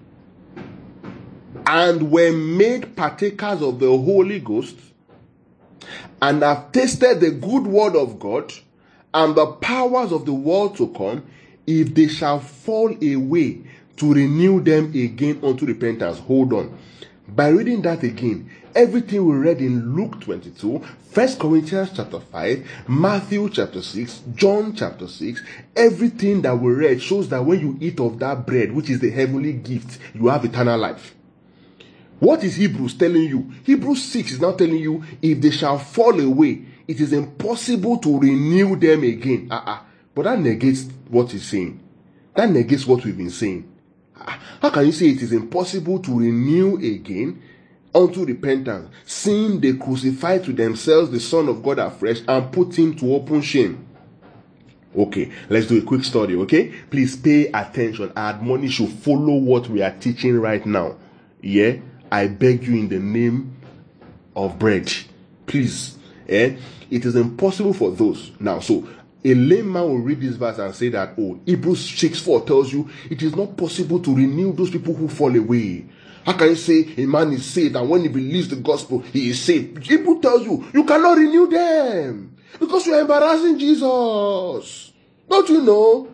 and were made partakers of the Holy Ghost and have tasted the good word of God and the powers of the world to come, if they shall fall away, to renew them again unto repentance. Hold on. By reading that again, everything we read in Luke 22, 1 Corinthians chapter 5, Matthew chapter 6, John chapter 6, everything that we read shows that when you eat of that bread, which is the heavenly gift, you have eternal life. What is Hebrews telling you? Hebrews 6 is now telling you, if they shall fall away, it is impossible to renew them again. But that negates what he's saying. That negates what we've been saying. How can you say it is impossible to renew again unto repentance, seeing they crucify to themselves the Son of God afresh and put him to open shame? Okay, let's do a quick study, okay? Please pay attention. I admonish you, follow what we are teaching right now. Yeah? I beg you in the name of bread. Please. It is impossible for those. Now, so a layman will read this verse and say that, Hebrews 6:4 tells you it is not possible to renew those people who fall away. How can you say a man is saved and when he believes the gospel, he is saved? Hebrews tells you, you cannot renew them because you are embarrassing Jesus. Don't you know?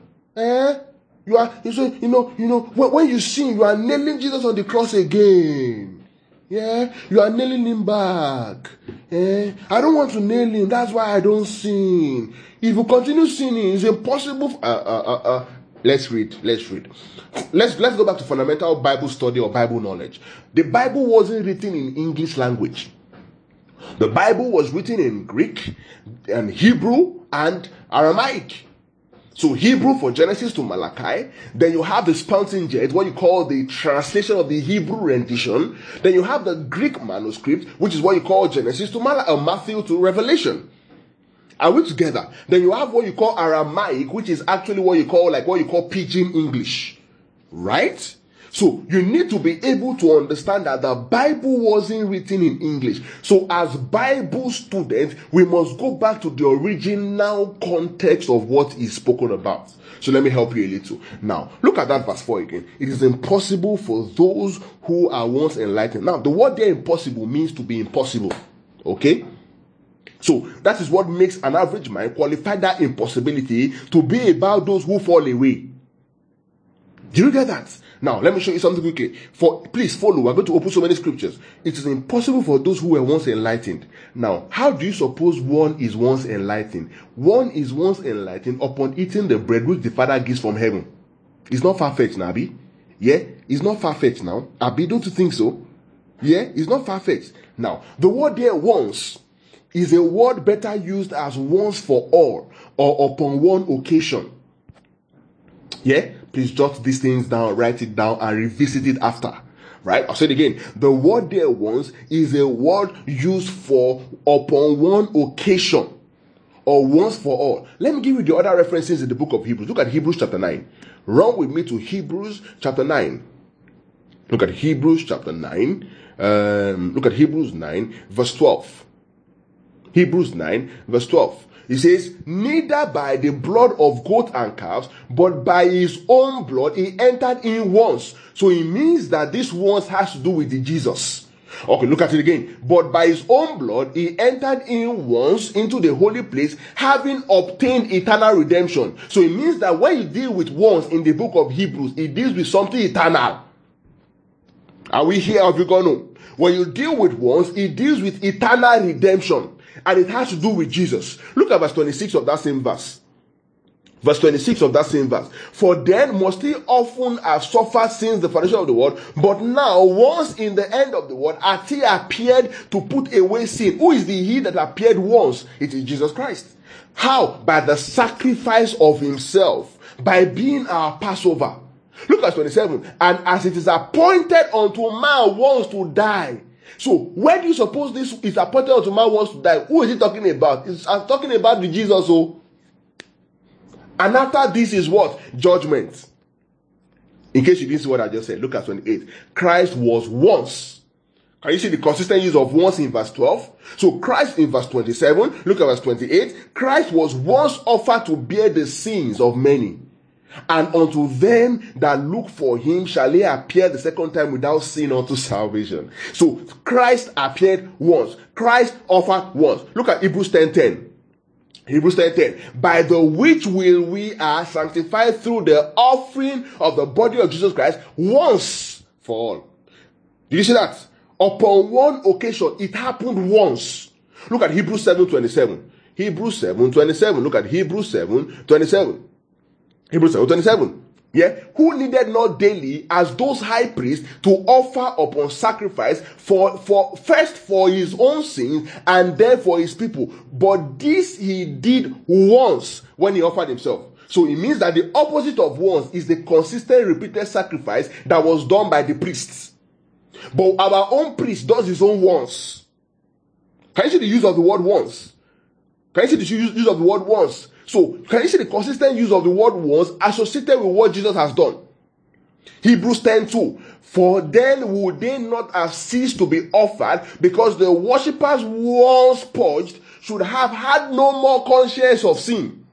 When you sin, you are nailing Jesus on the cross again. Yeah, you are nailing him back. I don't want to nail him. That's why I don't sin. If you continue sinning, it's impossible. Let's read. Let's go back to fundamental Bible study or Bible knowledge. The Bible wasn't written in English language. The Bible was written in Greek and Hebrew and Aramaic. So Hebrew for Genesis to Malachi. Then you have the Septuagint, what you call the translation of the Hebrew rendition. Then you have the Greek manuscript, which is what you call Genesis to Matthew to Revelation. Are we together? Then you have what you call Aramaic, which is actually what you call Pidgin English. Right? So you need to be able to understand that the Bible wasn't written in English. So as Bible students, we must go back to the original context of what is spoken about. So let me help you a little. Now, look at that verse 4 again. It is impossible for those who are once enlightened. Now, the word there impossible means to be impossible. Okay? So that is what makes an average mind qualify that impossibility to be about those who fall away. Do you get that? Now, let me show you something quickly. Please follow. We're going to open so many scriptures. It is impossible for those who were once enlightened. Now, how do you suppose one is once enlightened? One is once enlightened upon eating the bread which the Father gives from heaven. It's not far-fetched now, Abi. Yeah? It's not far-fetched now. Abi, don't you think so? Yeah? It's not far-fetched. Now, the word there, once, is a word better used as once for all or upon one occasion. Yeah? Please jot these things down, write it down, and revisit it after. Right? I'll say it again. The word there once is a word used for upon one occasion or once for all. Let me give you the other references in the book of Hebrews. Look at Hebrews chapter 9. Run with me to Hebrews chapter 9. Look at Hebrews chapter 9. Look at Hebrews 9 verse 12. Hebrews 9 verse 12. He says, neither by the blood of goat and calves, but by his own blood he entered in once. So it means that this once has to do with the Jesus. Okay, look at it again. But by his own blood he entered in once into the holy place, having obtained eternal redemption. So it means that when you deal with once in the book of Hebrews, it deals with something eternal. Are we here? Have you gone home? When you deal with once, it deals with eternal redemption. And it has to do with Jesus. Look at verse 26 of that same verse. Verse 26 of that same verse. For then must he often have suffered since the foundation of the world. But now, once in the end of the world, hath he appeared to put away sin. Who is the he that appeared once? It is Jesus Christ. How? By the sacrifice of himself. By being our Passover. Look at 27. And as it is appointed unto man once to die. So, where do you suppose this is appointed unto man once to die? Who is he talking about? I'm talking about the Jesus. Oh. And after this is what? Judgment. In case you didn't see what I just said, look at 28. Christ was once. Can you see the consistent use of once in verse 12? So, Christ in verse 27, look at verse 28. Christ was once offered to bear the sins of many. And unto them that look for him shall he appear the second time without sin unto salvation. So Christ appeared once. Christ offered once. Look at Hebrews 10:10. Hebrews 10:10. By the which will we are sanctified through the offering of the body of Jesus Christ once for all. Did you see that? Upon one occasion, it happened once. Look at Hebrews 7:27. Hebrews 7:27. Look at Hebrews 7:27. Hebrews 7:27. Yeah, who needed not daily as those high priests to offer upon sacrifice for first for his own sins and then for his people. But this he did once when he offered himself. So it means that the opposite of once is the consistent repeated sacrifice that was done by the priests. But our own priest does his own once. Can you see the use of the word once? Can you see the use of the word once? So, can you see the consistent use of the word once associated with what Jesus has done? Hebrews 10:2. For then would they not have ceased to be offered, because the worshippers once purged should have had no more conscience of sin.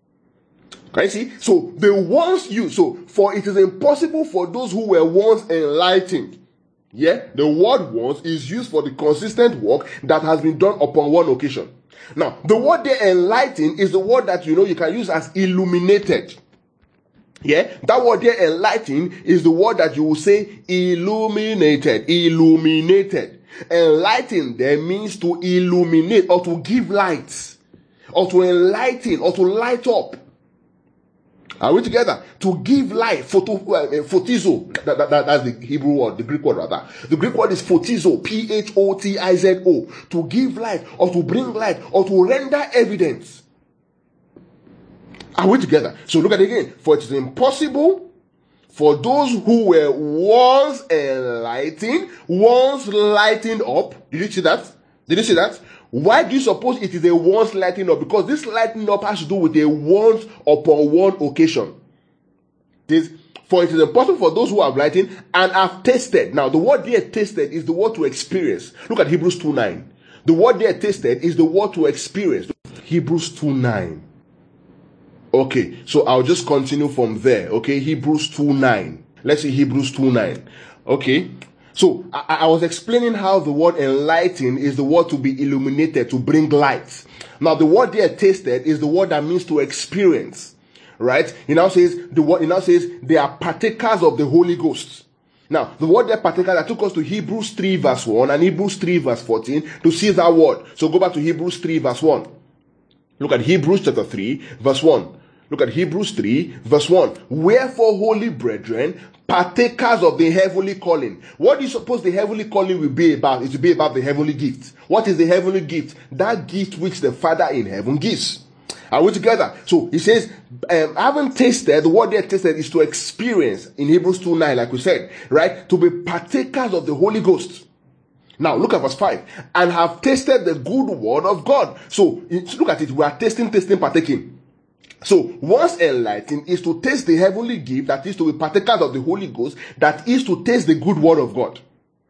Can you see? So, the once used. So, for it is impossible for those who were once enlightened. Yeah, the word once is used for the consistent work that has been done upon one occasion. Now, the word there enlightened is the word that you can use as illuminated. Yeah, that word there enlightened is the word that you will say illuminated. Illuminated. Enlighten there means to illuminate or to give light or to enlighten or to light up. Are we together? To give light, photizo. That's the Hebrew word, the Greek word rather. The Greek word is photizo, P-H-O-T-I-Z-O. To give light, or to bring light, or to render evidence. Are we together? So look at it again. For it is impossible for those who were once enlightened, once lightened up. Did you see that? Did you see that? Why do you suppose it is a once lighting up? Because this lighting up has to do with a once upon one occasion. For it is important for those who have lighting and have tasted. Now, the word there tasted is the word to experience. Look at Hebrews 2:9. The word there tasted is the word to experience. Hebrews 2:9. Okay, so I'll just continue from there. Okay, Hebrews 2:9. Let's see Hebrews 2:9. Okay, so I was explaining how the word enlighten is the word to be illuminated, to bring light. Now, the word there tasted is the word that means to experience. Right? It now says they are partakers of the Holy Ghost. Now, the word there partakers, that took us to Hebrews 3 verse 1 and Hebrews 3 verse 14 to see that word. So go back to Hebrews 3 verse 1. Look at Hebrews chapter 3 verse 1. Look at Hebrews 3 verse 1. Wherefore, holy brethren, partakers of the heavenly calling. What do you suppose the heavenly calling will be about? It will be about the heavenly gift. What is the heavenly gift? That gift which the Father in heaven gives. Are we together? So he says, having tasted, the word there tasted is to experience in Hebrews 2:9, like we said, right? To be partakers of the Holy Ghost. Now look at verse 5. And have tasted the good word of God. So look at it. We are tasting, partaking. So once enlightened is to taste the heavenly gift, that is to be partakers of the Holy Ghost, that is to taste the good word of God.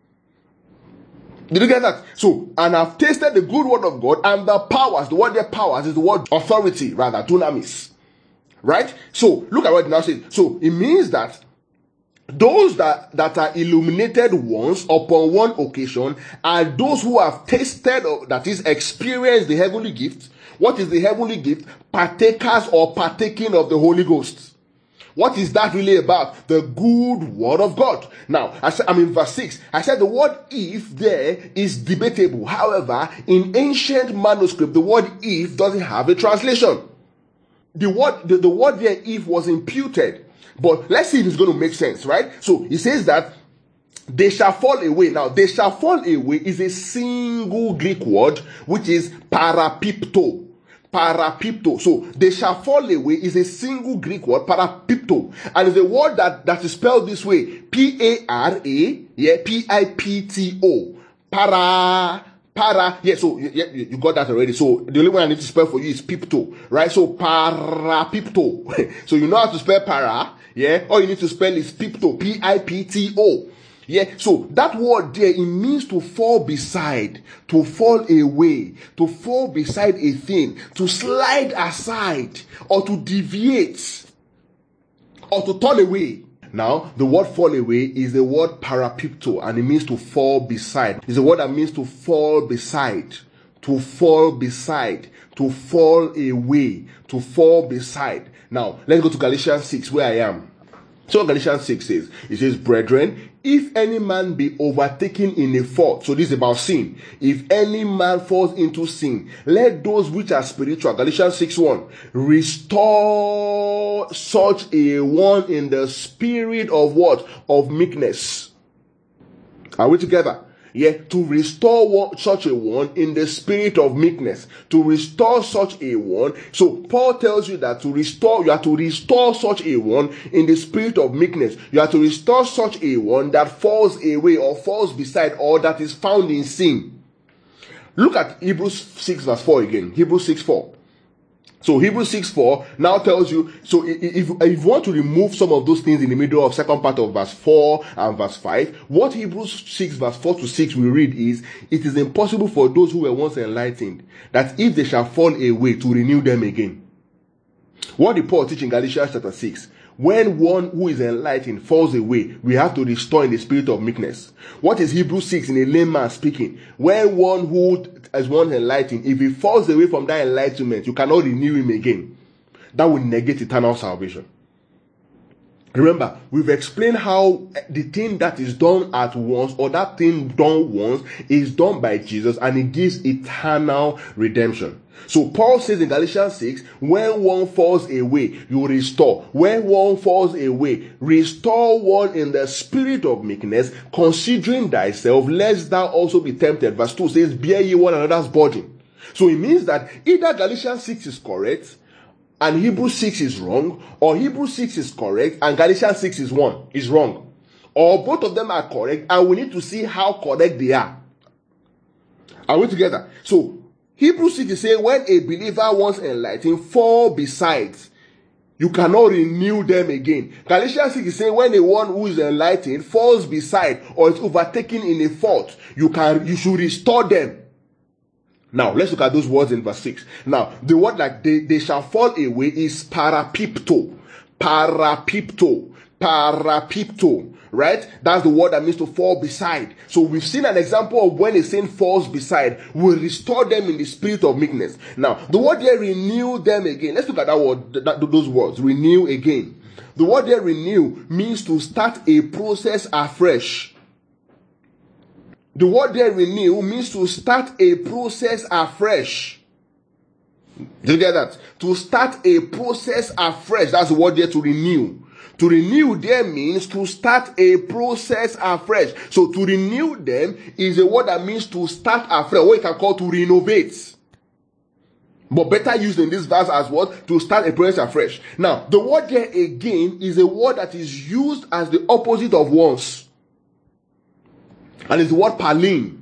Did you get that? So, and I've tasted the good word of God and the powers. The word there powers is the word authority, rather, dunamis. Right? So, look at what it now says. So, it means that those that are illuminated once upon one occasion are those who have tasted, that is, experienced the heavenly gift. What is the heavenly gift? Partakers or partaking of the Holy Ghost. What is that really about? The good word of God. Now, I'm in verse 6. I said the word if there is debatable. However, in ancient manuscript, the word if doesn't have a translation. The word there if was imputed. But let's see if it's going to make sense, right? So, it says that they shall fall away. Now, they shall fall away is a single Greek word, which is parapipto. Parapipto. So they shall fall away is a single Greek word, parapipto, and it's a word that is spelled this way: Para, Pipto. Para. Yeah. So you got that already. So the only one I need to spell for you is pipto, right? So parapipto. So you know how to spell para. Yeah. All you need to spell is pipto. Pipto. Yeah, so that word there, it means to fall beside, to fall away, to fall beside a thing, to slide aside, or to deviate, or to turn away. Now, the word fall away is the word parapipto, and it means to fall beside. It's a word that means to fall beside, to fall beside, to fall away, to fall beside. Now, let's go to Galatians 6, where I am. So Galatians 6 says, it says, brethren, if any man be overtaken in a fault, so this is about sin. If any man falls into sin, let those which are spiritual, Galatians 6:1, restore such a one in the spirit of what? Of meekness. Are we together? Yeah, to restore such a one in the spirit of meekness. To restore such a one. So Paul tells you that you have to restore such a one in the spirit of meekness. You have to restore such a one that falls away or falls beside or that is found in sin. Look at Hebrews 6 verse 4 again. Hebrews 6:4. So Hebrews 6:4 now tells you, so if you want to remove some of those things in the middle of second part of verse 4 and verse 5, what Hebrews 6 verse 4 to 6 we read is, it is impossible for those who were once enlightened, that if they shall fall away, to renew them again. What did Paul teach in Galatians chapter 6? When one who is enlightened falls away, we have to restore in the spirit of meekness. What is Hebrews 6 in a layman speaking? When one who is once enlightened, if he falls away from that enlightenment, you cannot renew him again. That will negate eternal salvation. Remember, we've explained how the thing that is done at once, or that thing done once, is done by Jesus, and it gives eternal redemption. So Paul says in Galatians 6, when one falls away, you restore. When one falls away, restore one in the spirit of meekness, considering thyself, lest thou also be tempted. Verse 2 says, bear ye one another's burden. So it means that either Galatians 6 is correct, and Hebrews 6 is wrong, or Hebrews 6 is correct, and Galatians 6 is wrong. Or both of them are correct, and we need to see how correct they are. Are we together? So, Hebrews 6 is saying when a believer once enlightened fall besides, you cannot renew them again. Galatians 6 is saying when a one who is enlightened falls beside or is overtaken in a fault, you should restore them. Now, let's look at those words in verse 6. Now, the word like they shall fall away is parapipto. Parapipto. Parapipto. Right? That's the word that means to fall beside. So we've seen an example of when a saint falls beside, we restore them in the spirit of meekness. Now, the word there, renew them again. Let's look at that word, those words. Renew again. The word there, renew, means to start a process afresh. The word there, renew, means to start a process afresh. Did you get that? To start a process afresh. That's the word there, to renew. To renew them means to start a process afresh. So to renew them is a word that means to start afresh, what you can call to renovate. But better used in this verse as what? To start a process afresh. Now, the word there again is a word that is used as the opposite of once. And it's the word palim.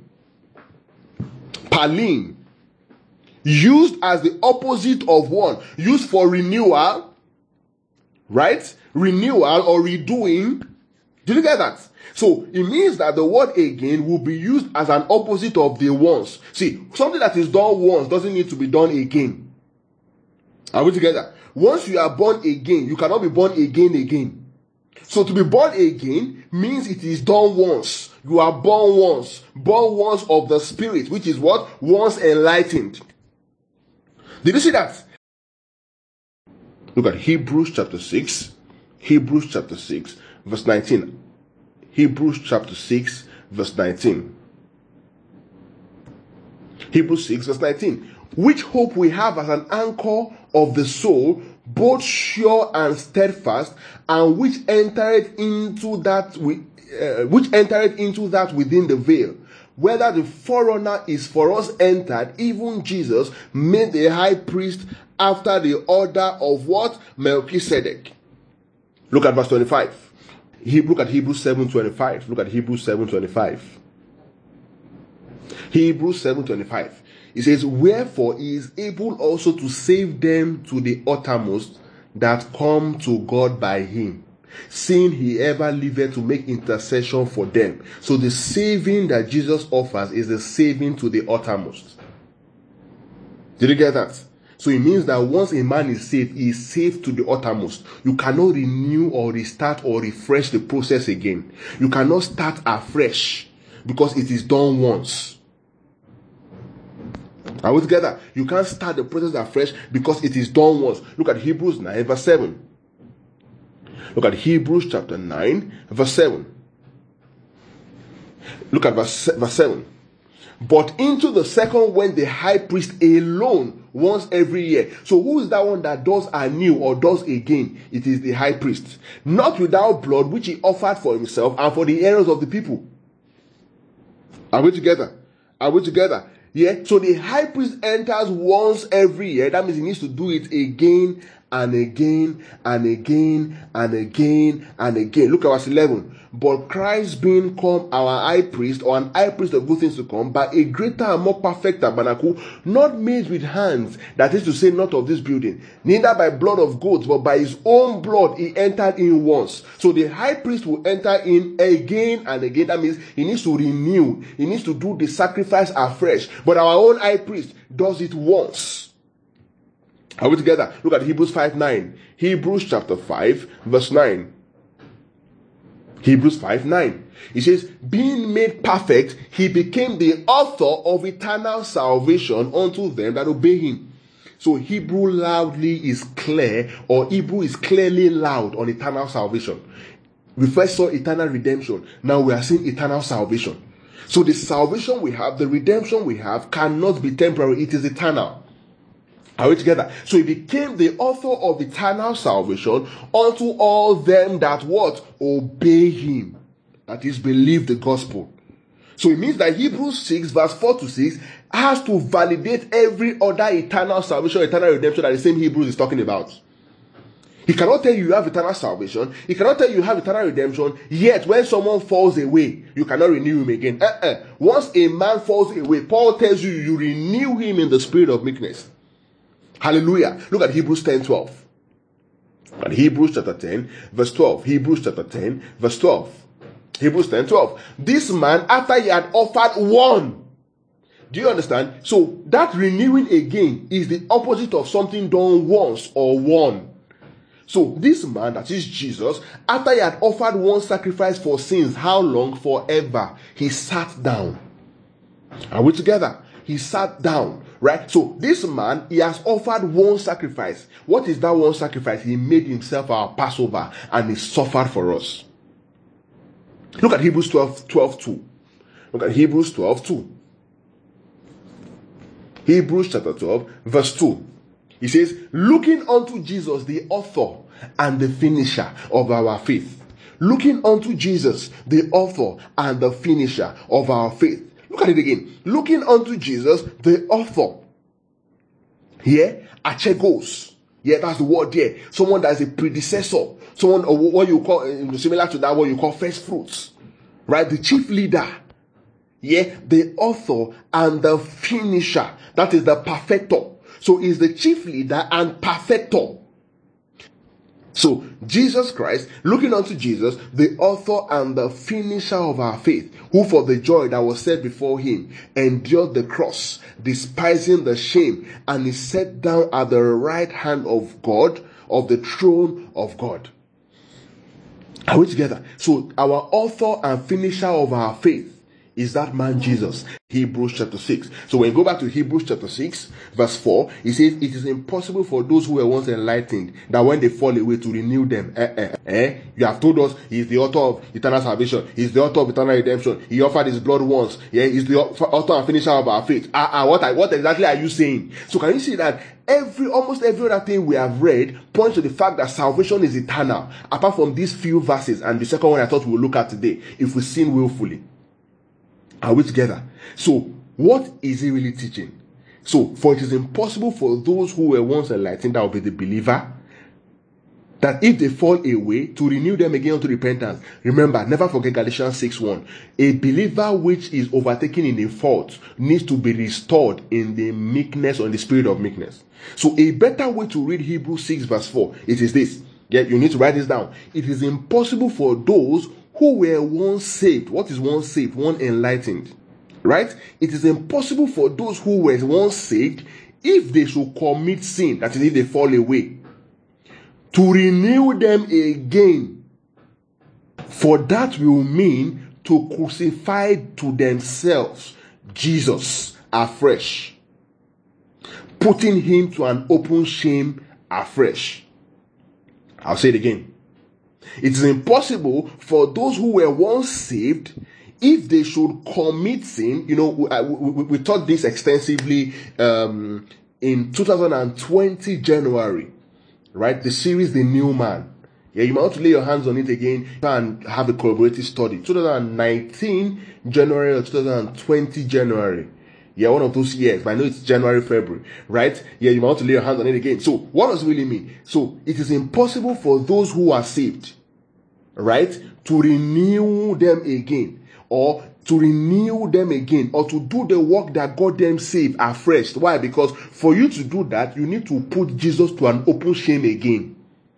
Palim. Used as the opposite of one. Used for renewal. Right? Renewal or redoing. Did you get that? So it means that the word again will be used as an opposite of the once. See, something that is done once doesn't need to be done again. Are we together? Once you are born again, you cannot be born again. So to be born again means it is done once. You are born once of the Spirit, which is what? Once enlightened. Did you see that? Look at Hebrews chapter 6. Hebrews chapter 6, verse 19. Hebrews chapter 6, verse 19. Hebrews 6, verse 19. Which hope we have as an anchor of the soul, both sure and steadfast, and which entered into that within the veil, whether the forerunner is for us entered, even Jesus, made a high priest after the order of what? Melchizedek. Look at verse 25. Look at Hebrews 7:25. Look at Hebrews 7:25. Hebrews 7:25. It says, wherefore he is able also to save them to the uttermost that come to God by him, seeing he ever liveth to make intercession for them. So the saving that Jesus offers is the saving to the uttermost. Did you get that? So it means that once a man is saved, he is saved to the uttermost. You cannot renew or restart or refresh the process again. You cannot start afresh because it is done once. Are we together? You can't start the process afresh because it is done once. Look at Hebrews 9 verse 7. Look at Hebrews chapter 9 verse 7. Look at verse 7. But into the second went the high priest alone once every year. So who is that one that does anew or does again? It is the high priest. Not without blood, which he offered for himself and for the errors of the people. Are we together? Are we together? Yeah. So the high priest enters once every year. That means he needs to do it again and again and again and again and again. Look at verse 11. But Christ being come our high priest, or an high priest of good things to come, by a greater and more perfect tabernacle, not made with hands, that is to say, not of this building, neither by blood of goats, but by his own blood he entered in once. So the high priest will enter in again and again. That means he needs to renew. He needs to do the sacrifice afresh. But our own high priest does it once. Are we together? Look at Hebrews 5:9. Hebrews chapter 5 verse 9. Hebrews 5:9. It says, being made perfect, he became the author of eternal salvation unto them that obey him. So Hebrew loudly is clear, or Hebrew is clearly loud on eternal salvation. We first saw eternal redemption. Now we are seeing eternal salvation. So the salvation we have, the redemption we have, cannot be temporary. It is eternal. Are we together? So he became the author of eternal salvation unto all them that what? Obey him. That is, believe the gospel. So it means that Hebrews 6 verse 4 to 6 has to validate every other eternal salvation, eternal redemption that the same Hebrews is talking about. He cannot tell you have eternal salvation. He cannot tell you have eternal redemption. Yet, when someone falls away, you cannot renew him again. Once a man falls away, Paul tells you, you renew him in the spirit of meekness. Hallelujah. Look at Hebrews 10:12. And Hebrews chapter 10, verse 12. Hebrews chapter 10, verse 12. Hebrews 10:12. This man, after he had offered one. Do you understand? So, that renewing again is the opposite of something done once or one. So, this man, that is Jesus, after he had offered one sacrifice for sins, how long? Forever. He sat down. Are we together? He sat down, right? So, this man, he has offered one sacrifice. What is that one sacrifice? He made himself our Passover and he suffered for us. Look at Hebrews 12:2. Look at Hebrews 12:2. Hebrews chapter 12, verse 2. He says, looking unto Jesus, the author and the finisher of our faith. Looking unto Jesus, the author and the finisher of our faith. Look at it again. Looking unto Jesus, the author. Here, achegos. Yeah, that's the word there. Someone that is a predecessor. Someone, or what you call, similar to that, what you call first fruits. Right? The chief leader. Yeah, the author and the finisher. That is the perfecter. So he's the chief leader and perfecter. So Jesus Christ, looking unto Jesus, the author and the finisher of our faith, who for the joy that was set before him endured the cross, despising the shame, and is set down at the right hand of God, of the throne of God. Are we together? So our author and finisher of our faith is that man Jesus. Hebrews chapter 6. So when you go back to Hebrews chapter 6, verse 4, it says, it is impossible for those who were once enlightened, that when they fall away, to renew them. You have told us he is the author of eternal salvation. He is the author of eternal redemption. He offered his blood once. Yeah, he's the author and finisher of our faith. What exactly are you saying? So can you see that almost every other thing we have read points to the fact that salvation is eternal, apart from these few verses and the second one I thought we'll look at today, if we sin willfully. Are we together? So, what is he really teaching? So, for it is impossible for those who were once enlightened, that will be the believer, that if they fall away, to renew them again unto repentance. Remember, never forget Galatians 6:1. A believer which is overtaken in a fault needs to be restored in the meekness or in the spirit of meekness. So, a better way to read Hebrews 6 verse 4, it is this. Yeah, you need to write this down. It is impossible for those who were once saved. What is once saved? One enlightened. Right? It is impossible for those who were once saved, if they should commit sin, that is, if they fall away, to renew them again. For that will mean to crucify to themselves Jesus afresh, putting him to an open shame afresh. I'll say it again. It is impossible for those who were once saved, if they should commit sin. You know, we taught this extensively in 2020 January, right? The series, The New Man. Yeah, you might want to lay your hands on it again and have a collaborative study. 2019 January or 2020 January. Yeah, one of those years. But I know it's January, February, right? Yeah, you might want to lay your hands on it again. So, what does it really mean? So, it is impossible for those who are saved, right, to renew them again, or to do the work that got them saved afresh. Why? Because for you to do that, you need to put Jesus to an open shame again.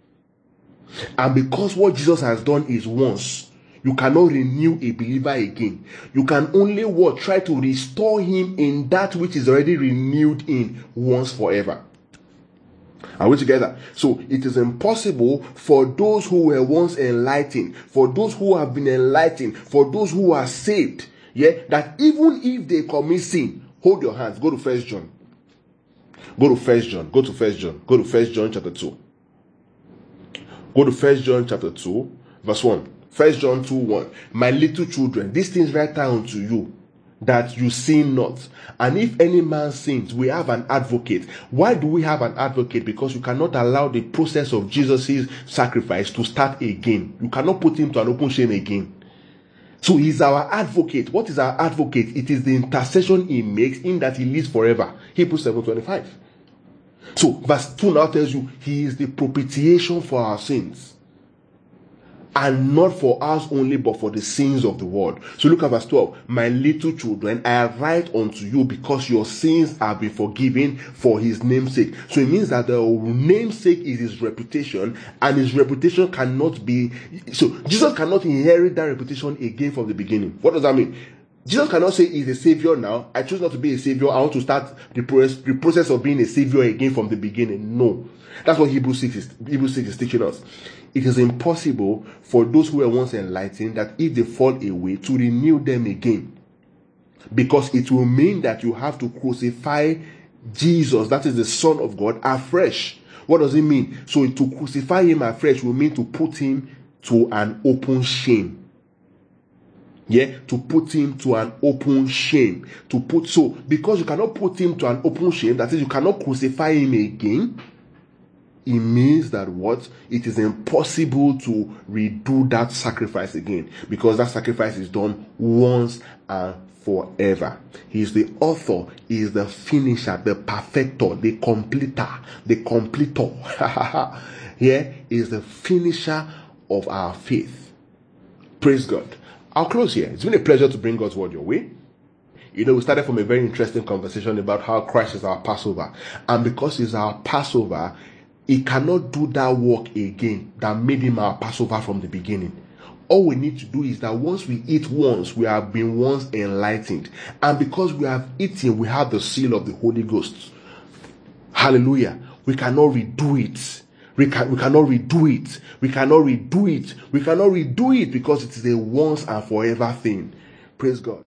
And because what Jesus has done is once, you cannot renew a believer again. You can only try to restore him in that which is already renewed in once forever. Are we together? So it is impossible for those who were once enlightened, for those who have been enlightened, for those who are saved, yeah, that even if they commit sin, hold your hands, go to 1 John. Go to 1 John. Go to 1 John. Go to 1 John chapter 2. Go to 1 John chapter 2, verse 1. 1 John 2:1. My little children, these things write I unto you, that you sin not. And if any man sins, we have an advocate. Why do we have an advocate? Because you cannot allow the process of Jesus' sacrifice to start again. You cannot put him to an open shame again. So he's our advocate. What is our advocate? It is the intercession he makes, in that he lives forever. Hebrews 7:25. So verse 2 now tells you he is the propitiation for our sins. And not for us only, but for the sins of the world. So look at verse 12. My little children, I write unto you because your sins have been forgiven for his name's sake. So it means that the name's sake is his reputation, and his reputation cannot be... So Jesus cannot inherit that reputation again from the beginning. What does that mean? Jesus cannot say he's a savior now. I choose not to be a savior. I want to start the process of being a savior again from the beginning. No. That's what Hebrews 6 is teaching us. It is impossible for those who were once enlightened that if they fall away to renew them again. Because it will mean that you have to crucify Jesus, that is the Son of God, afresh. What does it mean? So to crucify him afresh will mean to put him to an open shame. Yeah, to put him to an open shame. Because you cannot put him to an open shame, that is, you cannot crucify him again. It means that what? It is impossible to redo that sacrifice again, because that sacrifice is done once and forever. He is the author, he is the finisher, the perfecter, the completer. Here is the finisher of our faith. Praise God. I'll close here. It's been a pleasure to bring God's word your way. You know, we started from a very interesting conversation about how Christ is our Passover. And because he's our Passover, he cannot do that work again that made him our Passover from the beginning. All we need to do is that once we eat once, we have been once enlightened. And because we have eaten, we have the seal of the Holy Ghost. Hallelujah. We cannot redo it. We cannot redo it. We cannot redo it. We cannot redo it because it is a once and forever thing. Praise God.